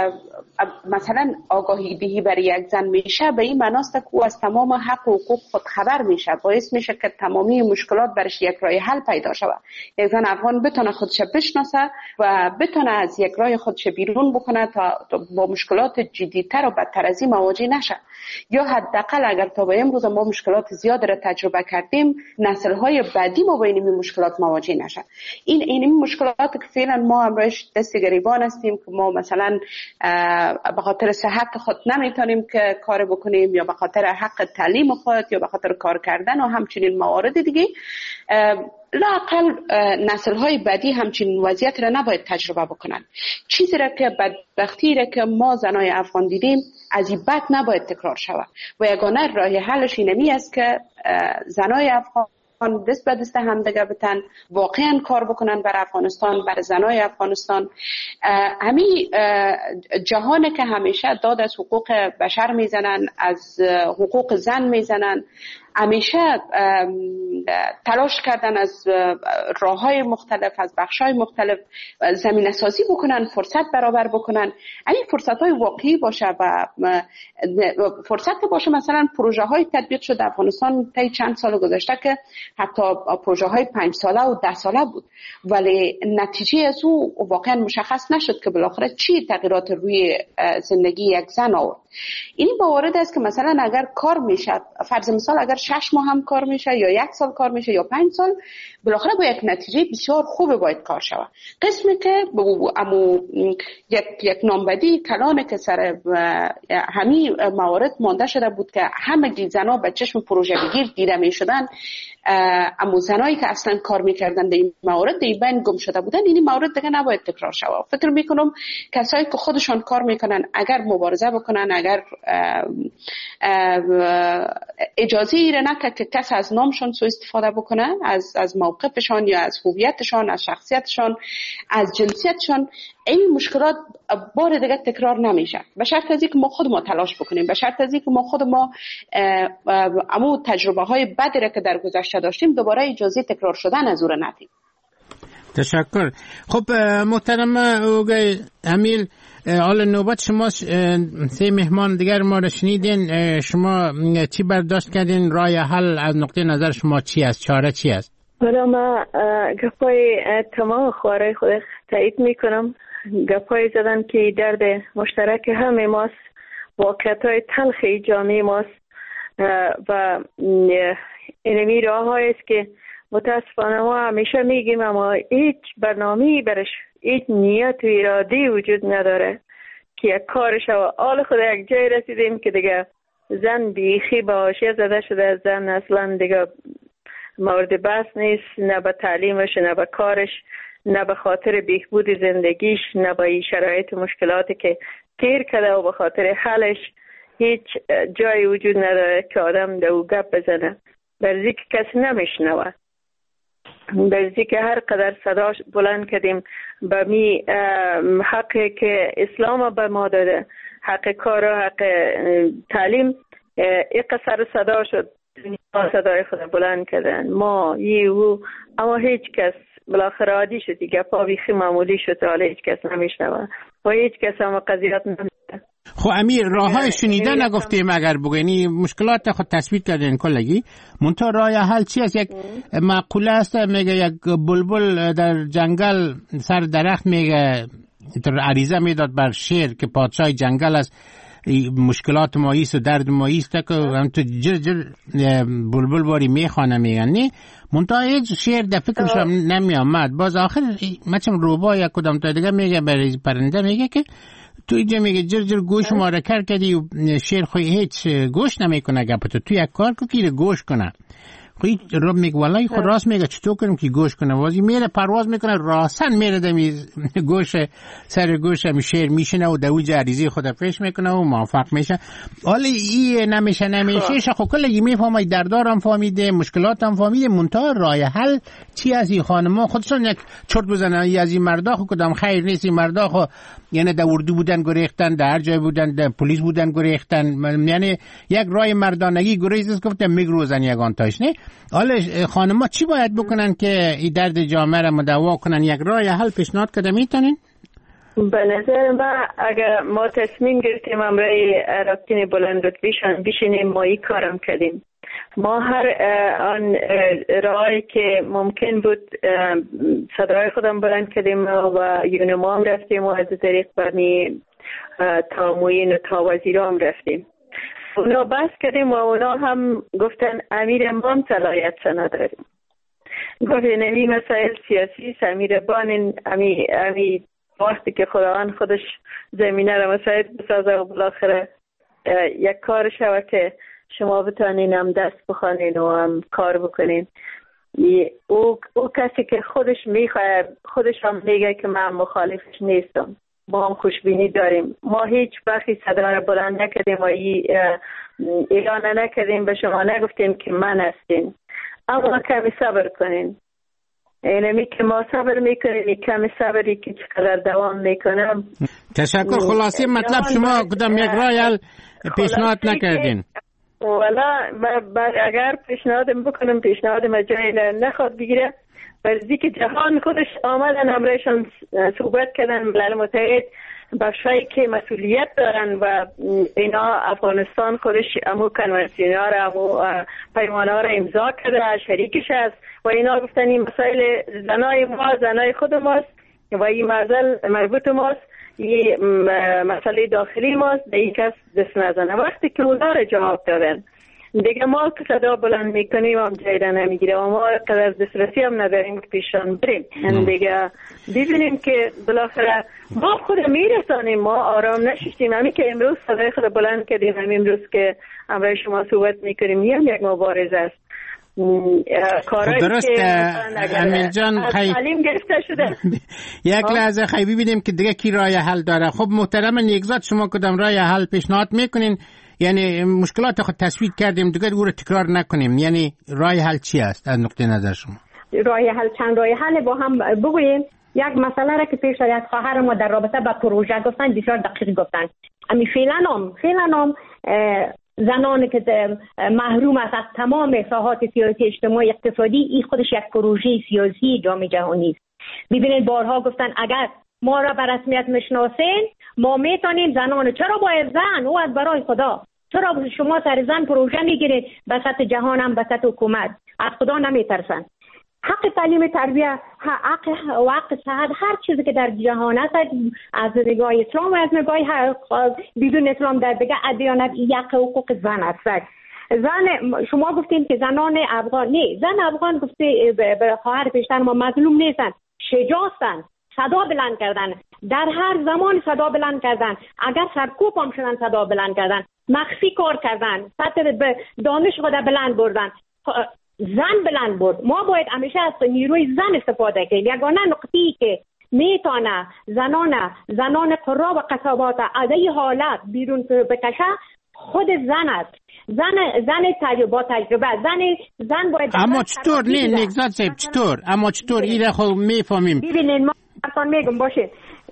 مثلا آگاهی دهی برای یک زن میشه به این معناست که او از تمام حق و حقوق خود خبر میشه، باعث میشه که تمامی مشکلات برش یک راه حل پیدا شود. یک زن افغان بتونه خودش بشناسه و بتونه از یک راه خودش بیرون بکنه تا با مشکلات جدی‌تر و بدتر از این مواجه نشه. یا حداقل اگر تا به امروز ما مشکلات زیاد را تجربه کردیم نسل‌های بعدی ما با این مشکلات مواجه نشه. این این مشکلات که فعلا ما امروز دست گریبان هستیم که ما مثلا به خاطر صحت خود نمیتونیم که کار بکنیم یا به خاطر حق تعلیم خود یا به خاطر کار کردن و همچنین موارد دیگه، لااقل نسل‌های بعدی همچنین وضعیت را نباید تجربه بکنن. چیزی را که بدبختی را که ما زنای افغان دیدیم از این بد نباید تکرار شود و یگانه راه حلش اینمی است که زنای افغان دست به دست هم دیگه بتن واقعا کار بکنن بر افغانستان، بر زنای افغانستان. همین جهان که همیشه داد از حقوق بشر میزنن، از حقوق زن میزنن، همیشه تلاش کردن از راه‌های مختلف، از بخش‌های مختلف زمینه سازی بکنن، فرصت برابر بکنن. این فرصت‌های واقعی باشه و فرصت باشه. مثلا پروژه‌های تطبیق شده افغانستان طی چند سال گذشته که حتی پروژه‌های پنج ساله و ده ساله بود، ولی نتیجه از او واقعا مشخص نشد که بالاخره چی تغییرات روی زندگی یک زن آورد. این باورد است که مثلا اگر کار میشه، فرض مثال اگر شش ماه هم کار میشه یا یک سال کار میشه یا پنج سال، بالاخره با یک نتیجه بسیار خوب باید کار شود. قسمی که امو یک یک نامبدی کلامه که سر همین موارد مانده شده بود که همه زنا به چشم پروژه بگیر دیده میشدن، اما زنایی که اصلا کار میکردن در این موارد در این بین گم شده بودن. این موارد دیگه نباید تکرار شود. فکر میکنم کسایی که خودشان کار میکنن اگر مبارزه بکنن، اگر اجازه ایره نکه که کس از نامشان سوء استفاده بکنه، از از موقفشان یا از هویتشان، از شخصیتشان، از جنسیتشان، این مشکلات بار دیگه تکرار نمیشه. به شرط از اینکه ما خود ما تلاش بکنیم، به شرط از اینکه ما خود ما امو تجربه های بدی را که در گذشته داشتیم دوباره اجازه تکرار شدن از اون ندیم.
تشکر. خب محترم اوگای امیل، حالا نوبت شما. سه مهمان دیگر ما را شنیدین، شما چی برداشت کردین؟ راه حل از نقطه نظر شما چی است؟ چاره چی است؟
حالا ما گپای تمام خواره خود تایید میکنم. گپای زدن که درد مشترک همه ماست، واقعیت های تلخی جامعه ماست و اینمی راه های است که متاسفانه ما همیشه میگیم اما هیچ برنامه‌ای برش، هیچ نیت و اراده‌ای وجود نداره که یک کارش و حال خود یک جای رسیدیم که دیگه زن بیخی با حاشیه زده شده. زن اصلا دیگه مورد بحث نیست، نه به تعلیمش، نه به کارش، نه به خاطر بهبود زندگیش، نه به این شرایط مشکلاتی که تیر کرده و به خاطر حلش هیچ جایی وجود نداره که آدم دو گپ بزنه. برزی که کسی نمیشنوه، برزی که هر قدر صداش بلند کردیم به می حقی که اسلام به ما داده، حق کار و حق تعلیم، یک قصر صدا شد، صدای خود بلند کردن ما یه و اما هیچ کس بالاخره عادی شد دیگه، پا بیخی معمولی شد، حالا هیچ کس نمیشنوه و هیچ کس هم قضیات نمیده.
خب امیر، راه های شنیدن نگفتیم اگر بگوینی مشکلات خود تثبیت کردین کلگی، منتها راه حل چی است؟ یک مقوله است میگه یک بلبل در جنگل سر درخت میگه عریضه میداد بر شیر که پادشاه جنگل است، مشکلات ما ایست و درد ما ایست که هم تو جر جر بلبل باری میخوانه میگن نه، منتها هیچ شیر در فکرش هم نمی آمد. باز آخر مچم روبا یا کدام تا دیگه میگه برای پرنده میگه که تو اینجا میگه جر جر گوش ما را کر کردی و شیر خوی هیچ گوش نمیکنه گپ تو تو یک کار کو که گوش کنه. خوی رب میگه والله خود راست میگه چطور کنم که گوش کنه؟ وازی میره پرواز میکنه راستن میره دمی گوش سر گوش هم شیر میشنه و دوی جریزی خود پیش میکنه و موفق میشه. حالا این نمیشه نمیشه خب کلگی میفهمه، دردارم فهمیده، مشکلاتم فهمیده، منتها راه حل چی از این خانما خودشون یک چرت بزنن از این مردا خو کدام خیر نیست. این مردا خو یعنی در اردو بودن گریختن، در هر جای بودن، در پلیس بودن گریختن، یعنی یک راه مردانگی گریز گفتم میگروزن یگان تاش نه. حالا خانما چی باید بکنن که این درد جامعه را مدوا کنن؟ یک راه حل پیشنهاد کده میتونین؟
به نظر من اگر ما تصمیم گرفتیم امرای راکین بلند رتبیشان بشینیم ما این کارم کردیم. ما هر آن راهی که ممکن بود صدای خودم بلند کردیم و یونما هم رفتیم و از طریق برمی تا موین و تا وزیرام رفتیم. اونا بحث کردیم و اونا هم گفتن امیر ما هم صلاحیت نداریم. گفتن امی مسائل سیاسی امیر بانین امی امی وقتی که خداوند خودش زمینه را مساعد بسازه و بالاخره یک کار شود که شما بتانین هم دست بخوانین و هم کار بکنین. او, او کسی که خودش میخواه خودش هم میگه که من مخالفش نیستم. ما هم خوشبینی داریم. ما هیچ وقتی صدا را بلند نکردیم و اعلان نکردیم، به شما نگفتیم که من هستین، اما کمی صبر کنین. اینمی که ما صبر میکنیم، این کمی صبری که چقدر دوام میکنم.
تشکر. خلاصی مطلب شما کدام یک راه حل پیشنهاد نکردین؟
والا اگر پیشنهاد بکنم پیشنهاد ما جای نخواد بگیره، برای که جهان خودش آمدن همراهشان صحبت کردن، ملل متحد بخشایی که مسئولیت دارن و اینا افغانستان خودش امو کنوانسیون ها را امو پیمان ها را امضا کرده، شریکش است و اینا گفتن این مسائل زنای ما زنای خود ماست و این مسئله مربوط ماست، این مسئله داخلی ماست، به این کس دست نزنه. وقتی که اونا را جواب دادن دیگه ما که صدا بلند میکنیم هم جایده نمیگیره و ما قدر دسترسی هم نداریم که پیشان بریم. دیگه ببینیم که بالاخره ما خود میرسانیم، ما آرام نشیشتیم. همین که امروز صدای خود بلند کردیم، همین امروز که همراه شما صحبت میکنیم هم یک مبارزه است.
درست امین جان، خیلی
تعلیم گرفته شده.
یک لحظه خیلی ببینیم که دیگه کی راه حل داره. خب محترم نیکزاد، شما کدام راه حل پیشنهاد میکنین؟ یعنی مشکلات خود تصویر کردیم دیگه او رو تکرار نکنیم. یعنی راه حل چی است از نقطه نظر شما؟
راه حل چند راه حل با هم بگوییم. یک مسئله را که پیش از خواهر ما در رابطه با پروژه گفتن بسیار دقیق گفتن. امی فعلا هم فعلا هم زنانی که محروم است از تمام ساحات سیاسی اجتماعی اقتصادی، این خودش یک پروژه سیاسی جامعه جهانی است. ببینید بارها گفتن اگر ما را به رسمیت میشناسین ما میتونیم زنان، چرا باید زن؟ او از برای خدا. چرا شما سر زن پروژه میگیرید به سطح جهان هم به سطح حکومت؟ از خدا نمیترسن. حق تعلیم تربیت، حق و حق صحت، هر چیزی که در جهان است از نگاه اسلام و از نگاه بدون اسلام در دیگه ادیانت یک حقوق زن است. زن شما گفتین که زنان افغان، نه، زن افغان گفته به خواهر پیشتر ما مظلوم نیستن، شجاعتن، صدا بلند کردن، در هر زمان صدا بلند کردن، اگر سرکوب هم شدن صدا بلند کردن، مخفی کار کردن، سطح دانش خود بلند بردن، زن بلند برد. ما باید همیشه از نیروی زن استفاده کنیم. یگانه نقطه‌ای که میتونه زنان زنان قرا و قصابات از این حالت بیرون بکشه خود زن است. زن زن تجربه تجربه زن زن باید.
اما چطور؟ نه نگذات صاحب چطور؟ اما چطور؟ ایره خب میفهمیم.
ببینید ما اصلا میگم باشه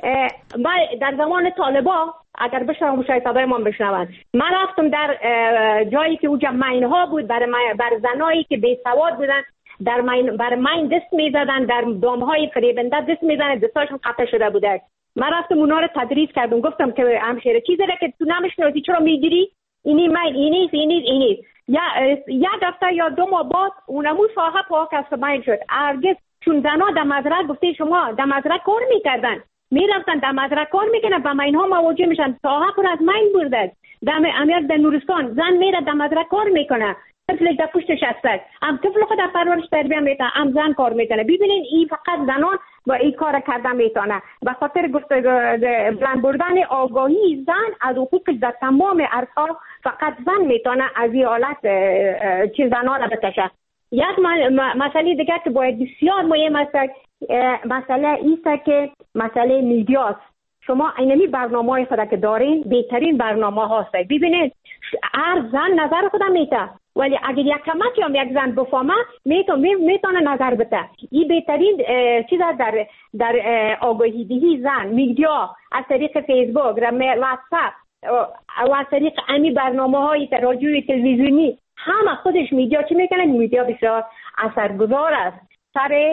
ما در زمان طالبا اگر بشنوم شاید صدای ما بشنون، من رفتم در جایی که اونجا ماین ها بود برای بر زنایی که بی سواد بودن، در ماین بر ماین دست میزدن، در دام های فریبنده دست میزنن، دستاشون قطع شده بوده. من رفتم اونا رو تدریس کردم، گفتم که همشهره چیزی را که تو نمیشناسی چرا میگیری؟ اینی ماین اینی اینی اینی یا یک هفته یا دو ماه بعد اونمو ساحه پاک از ماین شد. هرگز چون زنا در مزرعه گفته شما در مزرعه کار میکردن، میرفتن در مزرعه کار میکنن، با ماین ها مواجه میشن، ساحه پر از ماین برده. در امیر در نورستان زن میره در مزرعه کار میکنه، طفلش در پشتش هست، هم طفل خود در پرورش تربیت میکنه، هم زن کار میکنه. ببینین این فقط زنان با این کار کردن میتونه. به خاطر گفته بلند بردن آگاهی زن از حقوق در تمام عرصه‌ها فقط زن میتونه از این حالت چیز زنا را بکشه. یک مسئله دیگر که باید بسیار مهم است، مسئله ایست که مسئله میدیاست. شما اینمی برنامه های خود که دارین بهترین برنامه هاست. ببینید هر زن نظر خودم میته، ولی اگر یک کمکی هم یک زن بفهمه میتونه میتونه نظر بده. این بهترین چیز در در آگاهی دهی زن، میدیا از طریق فیسبوک، واتساپ و از طریق امی برنامه های رادیویی تلویزیونی، همه خودش میدیا چی میکنه؟ میدیا بسیار اثرگذار است سر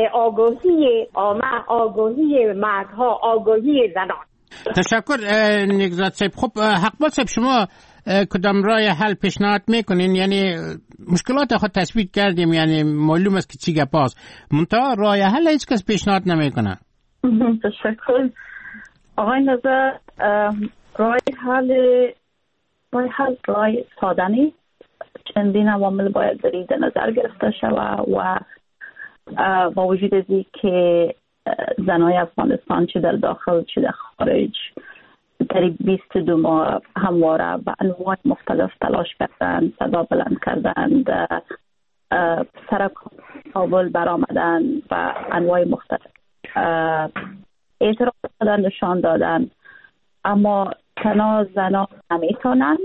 آگاهی عامه، آگاهی مردها، آگاهی زنان.
تشکر نگزاد صاحب. خب حقبال صاحب شما کدام راه حل پیشنهاد میکنین؟ یعنی مشکلات خود تثبیت کردیم، یعنی معلوم است که چی گپاست، منتها راه حل هیچ کس پیشنهاد نمیکنه.
تشکر آقای نظر. راه حل راه حل راه ساده نیست، چندین عوامل باید در نظر گرفته شود و با وجود از این که زنای افغانستان چه در داخل چه در خارج در بیست و دو ماه همواره به انواع مختلف تلاش کردن، صدا بلند کردن، سر کابل برآمدن و انواع مختلف اعتراض کردن، نشان دادن، اما تنها زنان نمیتونن،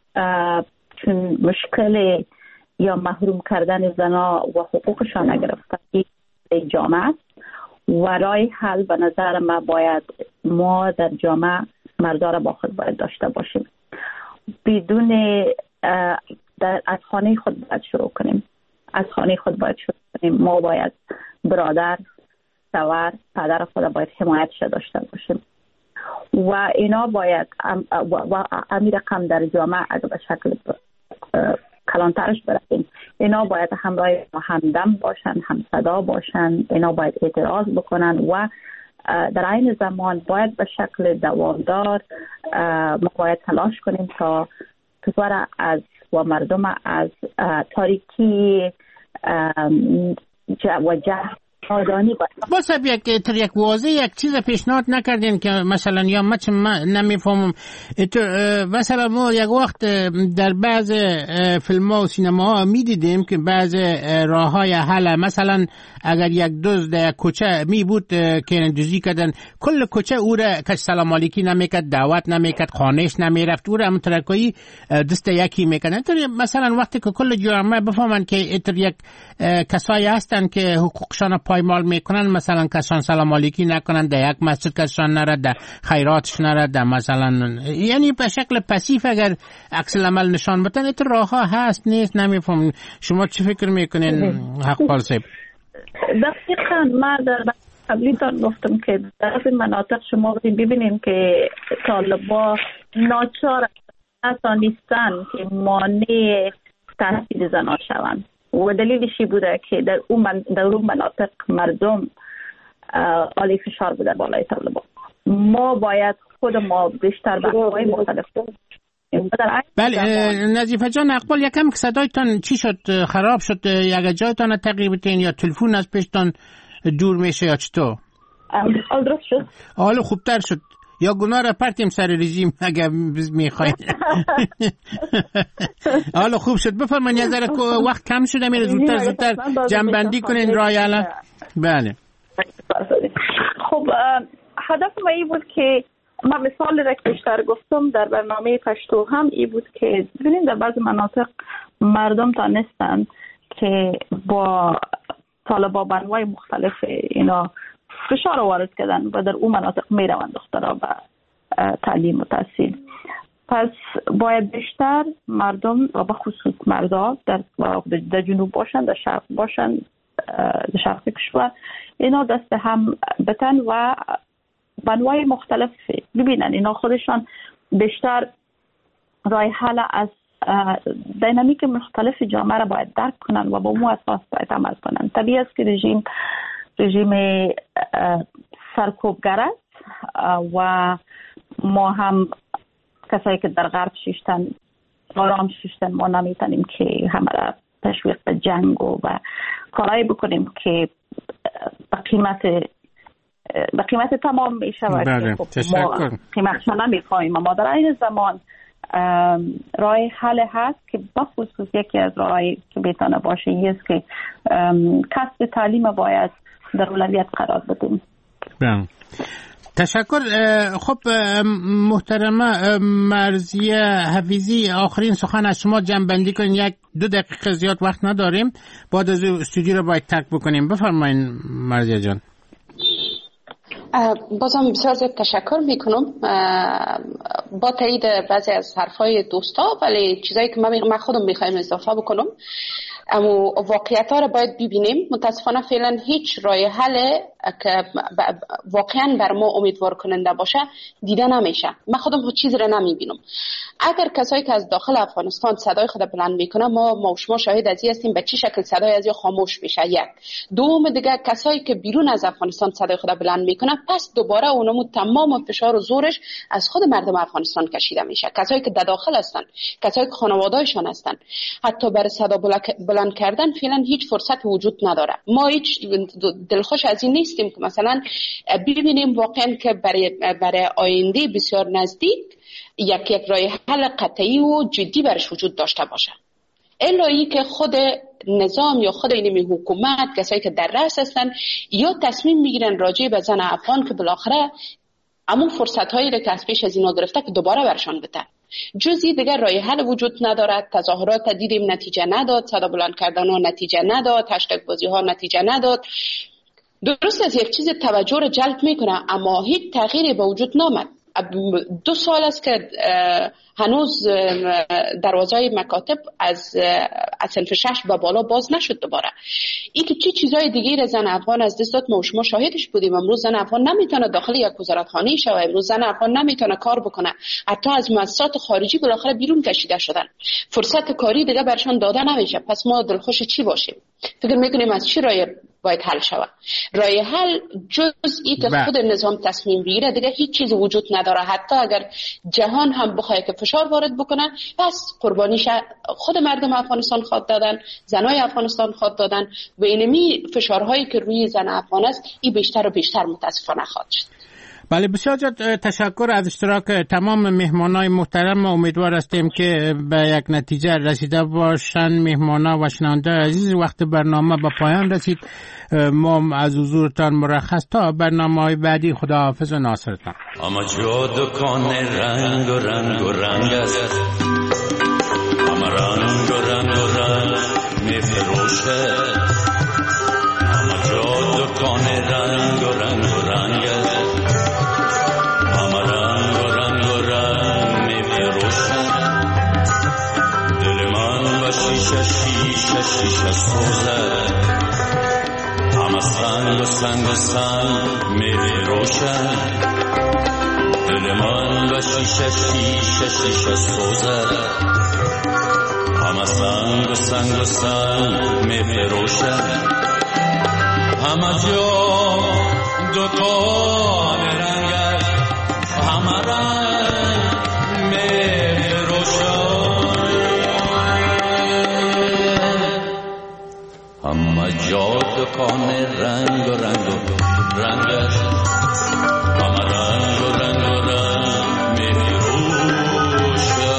چون مشکل یا محروم کردن زنا و حقوقشان نگرفتن جامعه است و راه حل به نظر ما باید ما در جامعه مردا را با خود باید داشته باشیم. بدون در از خانه خود باید شروع کنیم. از خانه خود باید شروع کنیم. ما باید برادر، شوهر، پدر خود باید حمایتش داشته باشیم و اینا باید ام و, و امیر رقم در جامعه اگه به شکل کلانترش برسیم، اینا باید همراه ما همدم باشن، هم صدا باشن، اینا باید اعتراض بکنن و در این زمان باید به شکل دوامدار ما باید تلاش کنیم تا کشور از و مردم از تاریکی و جهل آدانی باید.
باز یک تر یک واضح یک چیز پیشنهاد نکردین که مثلا یا من نمیفهمم مثلا ما یک وقت در بعض فیلم ها و سینما ها میدیدیم که بعض راه های حل مثلا اگر یک دزد در کوچه می بود که دزدی کردن کل کوچه او را کس سلام علیکی نمیکرد، دعوت نمیکرد، خانهش نمیرفت، او را هم ترکایی دست یکی میکردن. مثلا وقتی که کل جامعه بفهمن که اتر یک کسایی هستن که حقوقشان پایمال میکنن، مثلا کسان سلام علیکی نکنن، در یک مسجد کسان نرد، در خیراتش نرد، در مثلا یعنی به شکل پسیف اگر عکس العمل نشان بدن، اتر راه ها هست نیست نمیفهم. شما چی فکر میکنین حقپال صاحب؟
دقیقا ما در قبلی دار گفتم که در این مناطق شما ببینیم که طالبا ناچار نیستن که مانع تحصیل زنان شوند و دلیلشی بوده که در اون در اون مناطق مردم عالی فشار بوده بالای طالبا. ما باید خود ما بیشتر بحث‌های مختلف
بله. نظیفه جان اقبال یکم که صدایتان چی شد؟ خراب شد؟ یک جایتان تقریبتین یا تلفون از پیشتان دور میشه یا چطور؟
حال درست شد؟
حال خوبتر شد یا گناه را پرتیم سر رژیم اگر میخواید؟ حالا خوب شد. بفرمایید یه ذره وقت کم شده میره، زودتر زودتر جمع‌بندی کنین رای حل. بله
خب هدف ما این بود که ما مثال را که بیشتر گفتم در برنامه پشتو هم این بود که ببینید در بعض مناطق مردم تانستن که با طالبا بانوای مختلف اینا فشار وارد کردن و در اون مناطق می روند دخترها به تعلیم و تحصیل. پس باید بیشتر مردم و به خصوص مردا در, در جنوب باشن، در شرق باشن، در شرق کشور اینا دست هم بتن و بانوای مختلف ببینن. اینا خودشان بیشتر راه حل از دینامیک مختلف جامعه را باید درک کنن و با مو اساس باید عمل کنن. طبیعی است که رژیم رژیم سرکوبگر است و ما هم کسایی که در غرب شیشتن آرام شیشتن ما نمیتونیم که همه را تشویق به جنگ و کارایی بکنیم که به قیمت به قیمت تمام میشه و
بله.
خب ما قیمتش نمیخوایم. اما در این زمان راه حل هست که بخصوص یکی از راهایی که بیتانه باشه این است که کسب تعلیم باید در اولویت قرار بدیم.
بله. تشکر. خب محترمه مرضیه حفیظی آخرین سخن از شما جمع‌بندی کنین. یک دو دقیقه زیاد وقت نداریم، بعد از استودیو رو باید ترک بکنیم. بفرمایین مرضیه جان.
بازم بسیار زیاد تشکر میکنم با تایید بعضی از حرفای دوستا، ولی چیزایی که من خودم میخوایم اضافه بکنم. اما واقعیت ها رو باید ببینیم. متاسفانه فعلا هیچ راه حل که واقعا بر ما امیدوار کننده باشه دیده نمیشه. من خودم هیچ چیزی رو نمیبینم. اگر کسایی که از داخل افغانستان صدای خود بلند میکنه، ما ما شما شاهد از این هستیم به چه شکل صدای از خاموش میشه. یک دوم دیگه کسایی که بیرون از افغانستان صدای خود بلند میکنه، پس دوباره اونمو تمام فشار و زورش از خود مردم افغانستان کشیده میشه. کسایی که در داخل هستن، کسایی که خانواده‌شان هستن، حتی برای صدا بلند کردن فعلا هیچ فرصت وجود نداره. ما هیچ دلخوش از این نیستیم که مثلا ببینیم واقعا که برای برای آینده بسیار نزدیک یک یک راه حل قطعی و جدی برش وجود داشته باشه. الهی که خود نظام یا خود این حکومت، کسایی که در رأس هستن، یا تصمیم میگیرن راجع به زن افغان که بالاخره همون فرصت هایی را که از پیش از اینا گرفته که دوباره برشان بده. جزی دیگر راه حل وجود ندارد. تظاهرات دیدیم نتیجه نداد، صدا بلند کردن ها نتیجه نداد، هشتگ بازی ها نتیجه نداد. درست از یک چیز توجه را جلب میکنه اما هیچ تغییری به وجود نامد. دو سال است که هنوز دروازه مکاتب از از صنف شش به بالا باز نشد دوباره. این که چه چیزای دیگه را زن افغان از دست داد، ما شما شاهدش بودیم. امروز زن افغان نمیتونه داخل یک وزارتخانه شه، امروز زن افغان نمیتونه کار بکنه، حتی از مؤسسات خارجی بالاخره بیرون کشیده شدن، فرصت کاری دیگه برشان داده نمیشه. پس ما دلخوش چی باشیم؟ فکر میکنیم از چی راه باید حل شود؟ راه حل جز این که خود نظام تصمیم بگیره دیگه هیچ چیز وجود نداره. حتی اگر جهان هم بخواد که فشار وارد بکنه، پس قربانیش خود مردم افغانستان خواهد دادن، زنای افغانستان خواهد دادن و اینمی فشارهایی که روی زن افغان است این بیشتر و بیشتر متاسفانه خواهد شد.
بله، بسیار زیاد تشکر از اشتراک تمام مهمانای محترم. امیدوار هستیم که به یک نتیجه رسیده باشن مهمانا و شنونده عزیز. وقت برنامه به پایان رسید. ما از حضورتان مرخص تا برنامه‌های بعدی. خداحافظ و ناصرتان.
اما جا دکان رنگ و رنگ و رنگ است، اما رنگ و رنگ و رنگ می فروشه. اما جا دکان رنگ و رنگ و رنگ است، اما رنگ و رنگ و رنگ می فروشه. دل من و شیشه شیشه شیشه سوزه، اما سنگ و سنگ و سنگ می فروشه. دل من و شیشه شیشه شیشه سوزه، اما سنگ و سنگ و سنگ می فروشه. همه جا دکان رنگ است، همه رنگ می فروشه. همه جا دکان رنگ و رنگ و رنگ است، همه رنگ و رنگ و رنگ می فروشه.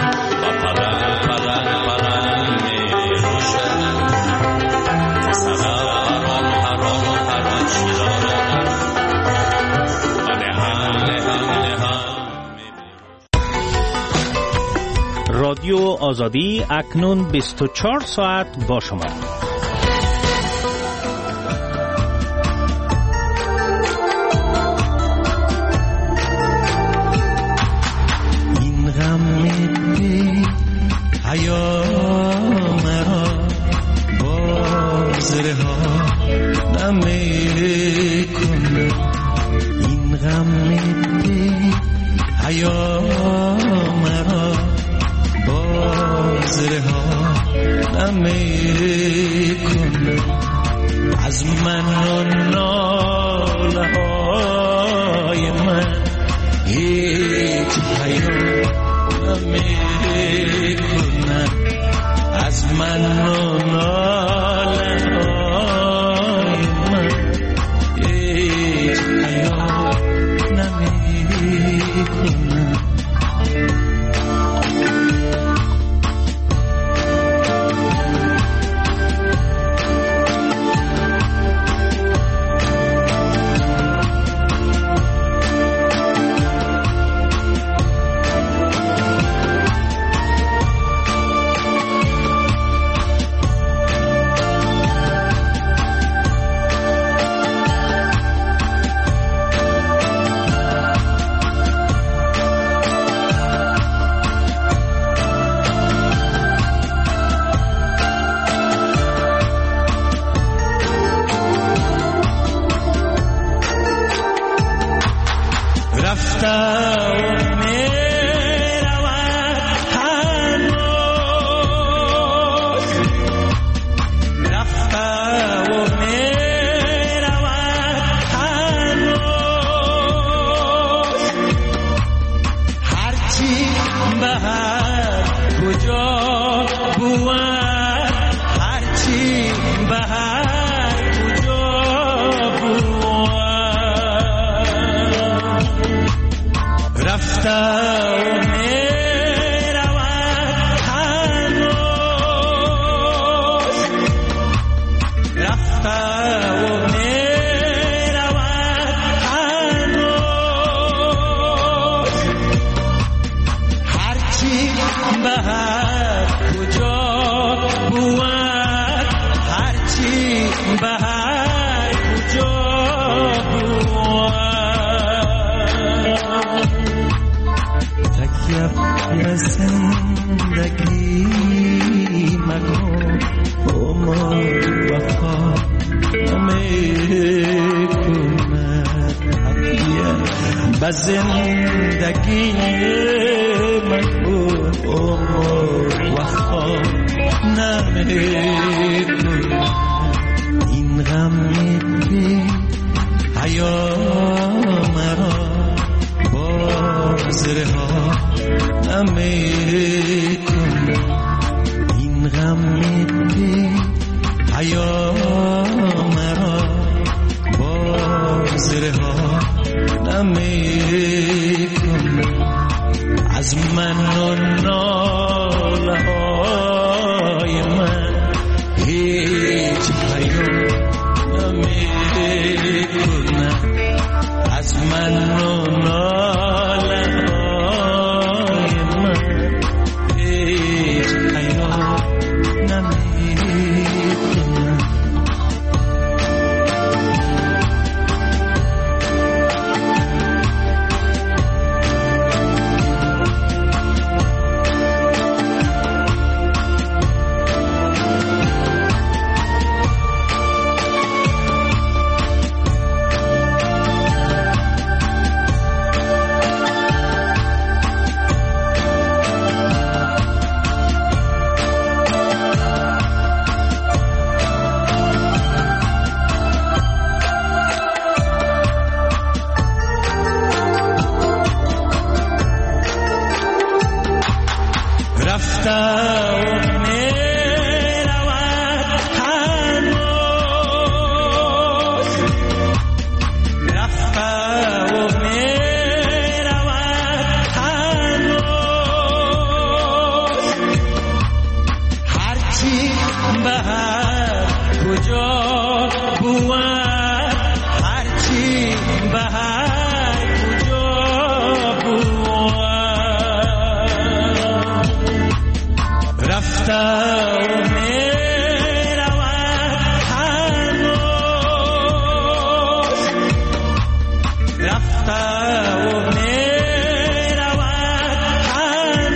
Sana
آزادی اکنون بیست و چهار ساعت با شما.
این غم بی حیا مرا باز رها نمی‌کنه. این غم بی حیا مرا باز رها نمی‌کنه. از من و ناله های من هیچ حیا نمی‌کنه. از من و ناله های من هیچ حیا نمی‌کنه. زندگی مکن عمر وفا نمیکن. این غم بی حیا مرا باز رها نمیکن. این غم بی حیا مرا باز رها نمی‌کنه. از من و ناله های من هیچ پیام نمی‌کنه. از من و ناله های من هیچ پیام نمی‌کنه. رفته و میرود هنوز رفته و میرود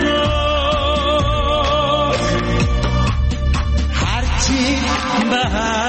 هنوز هرچی به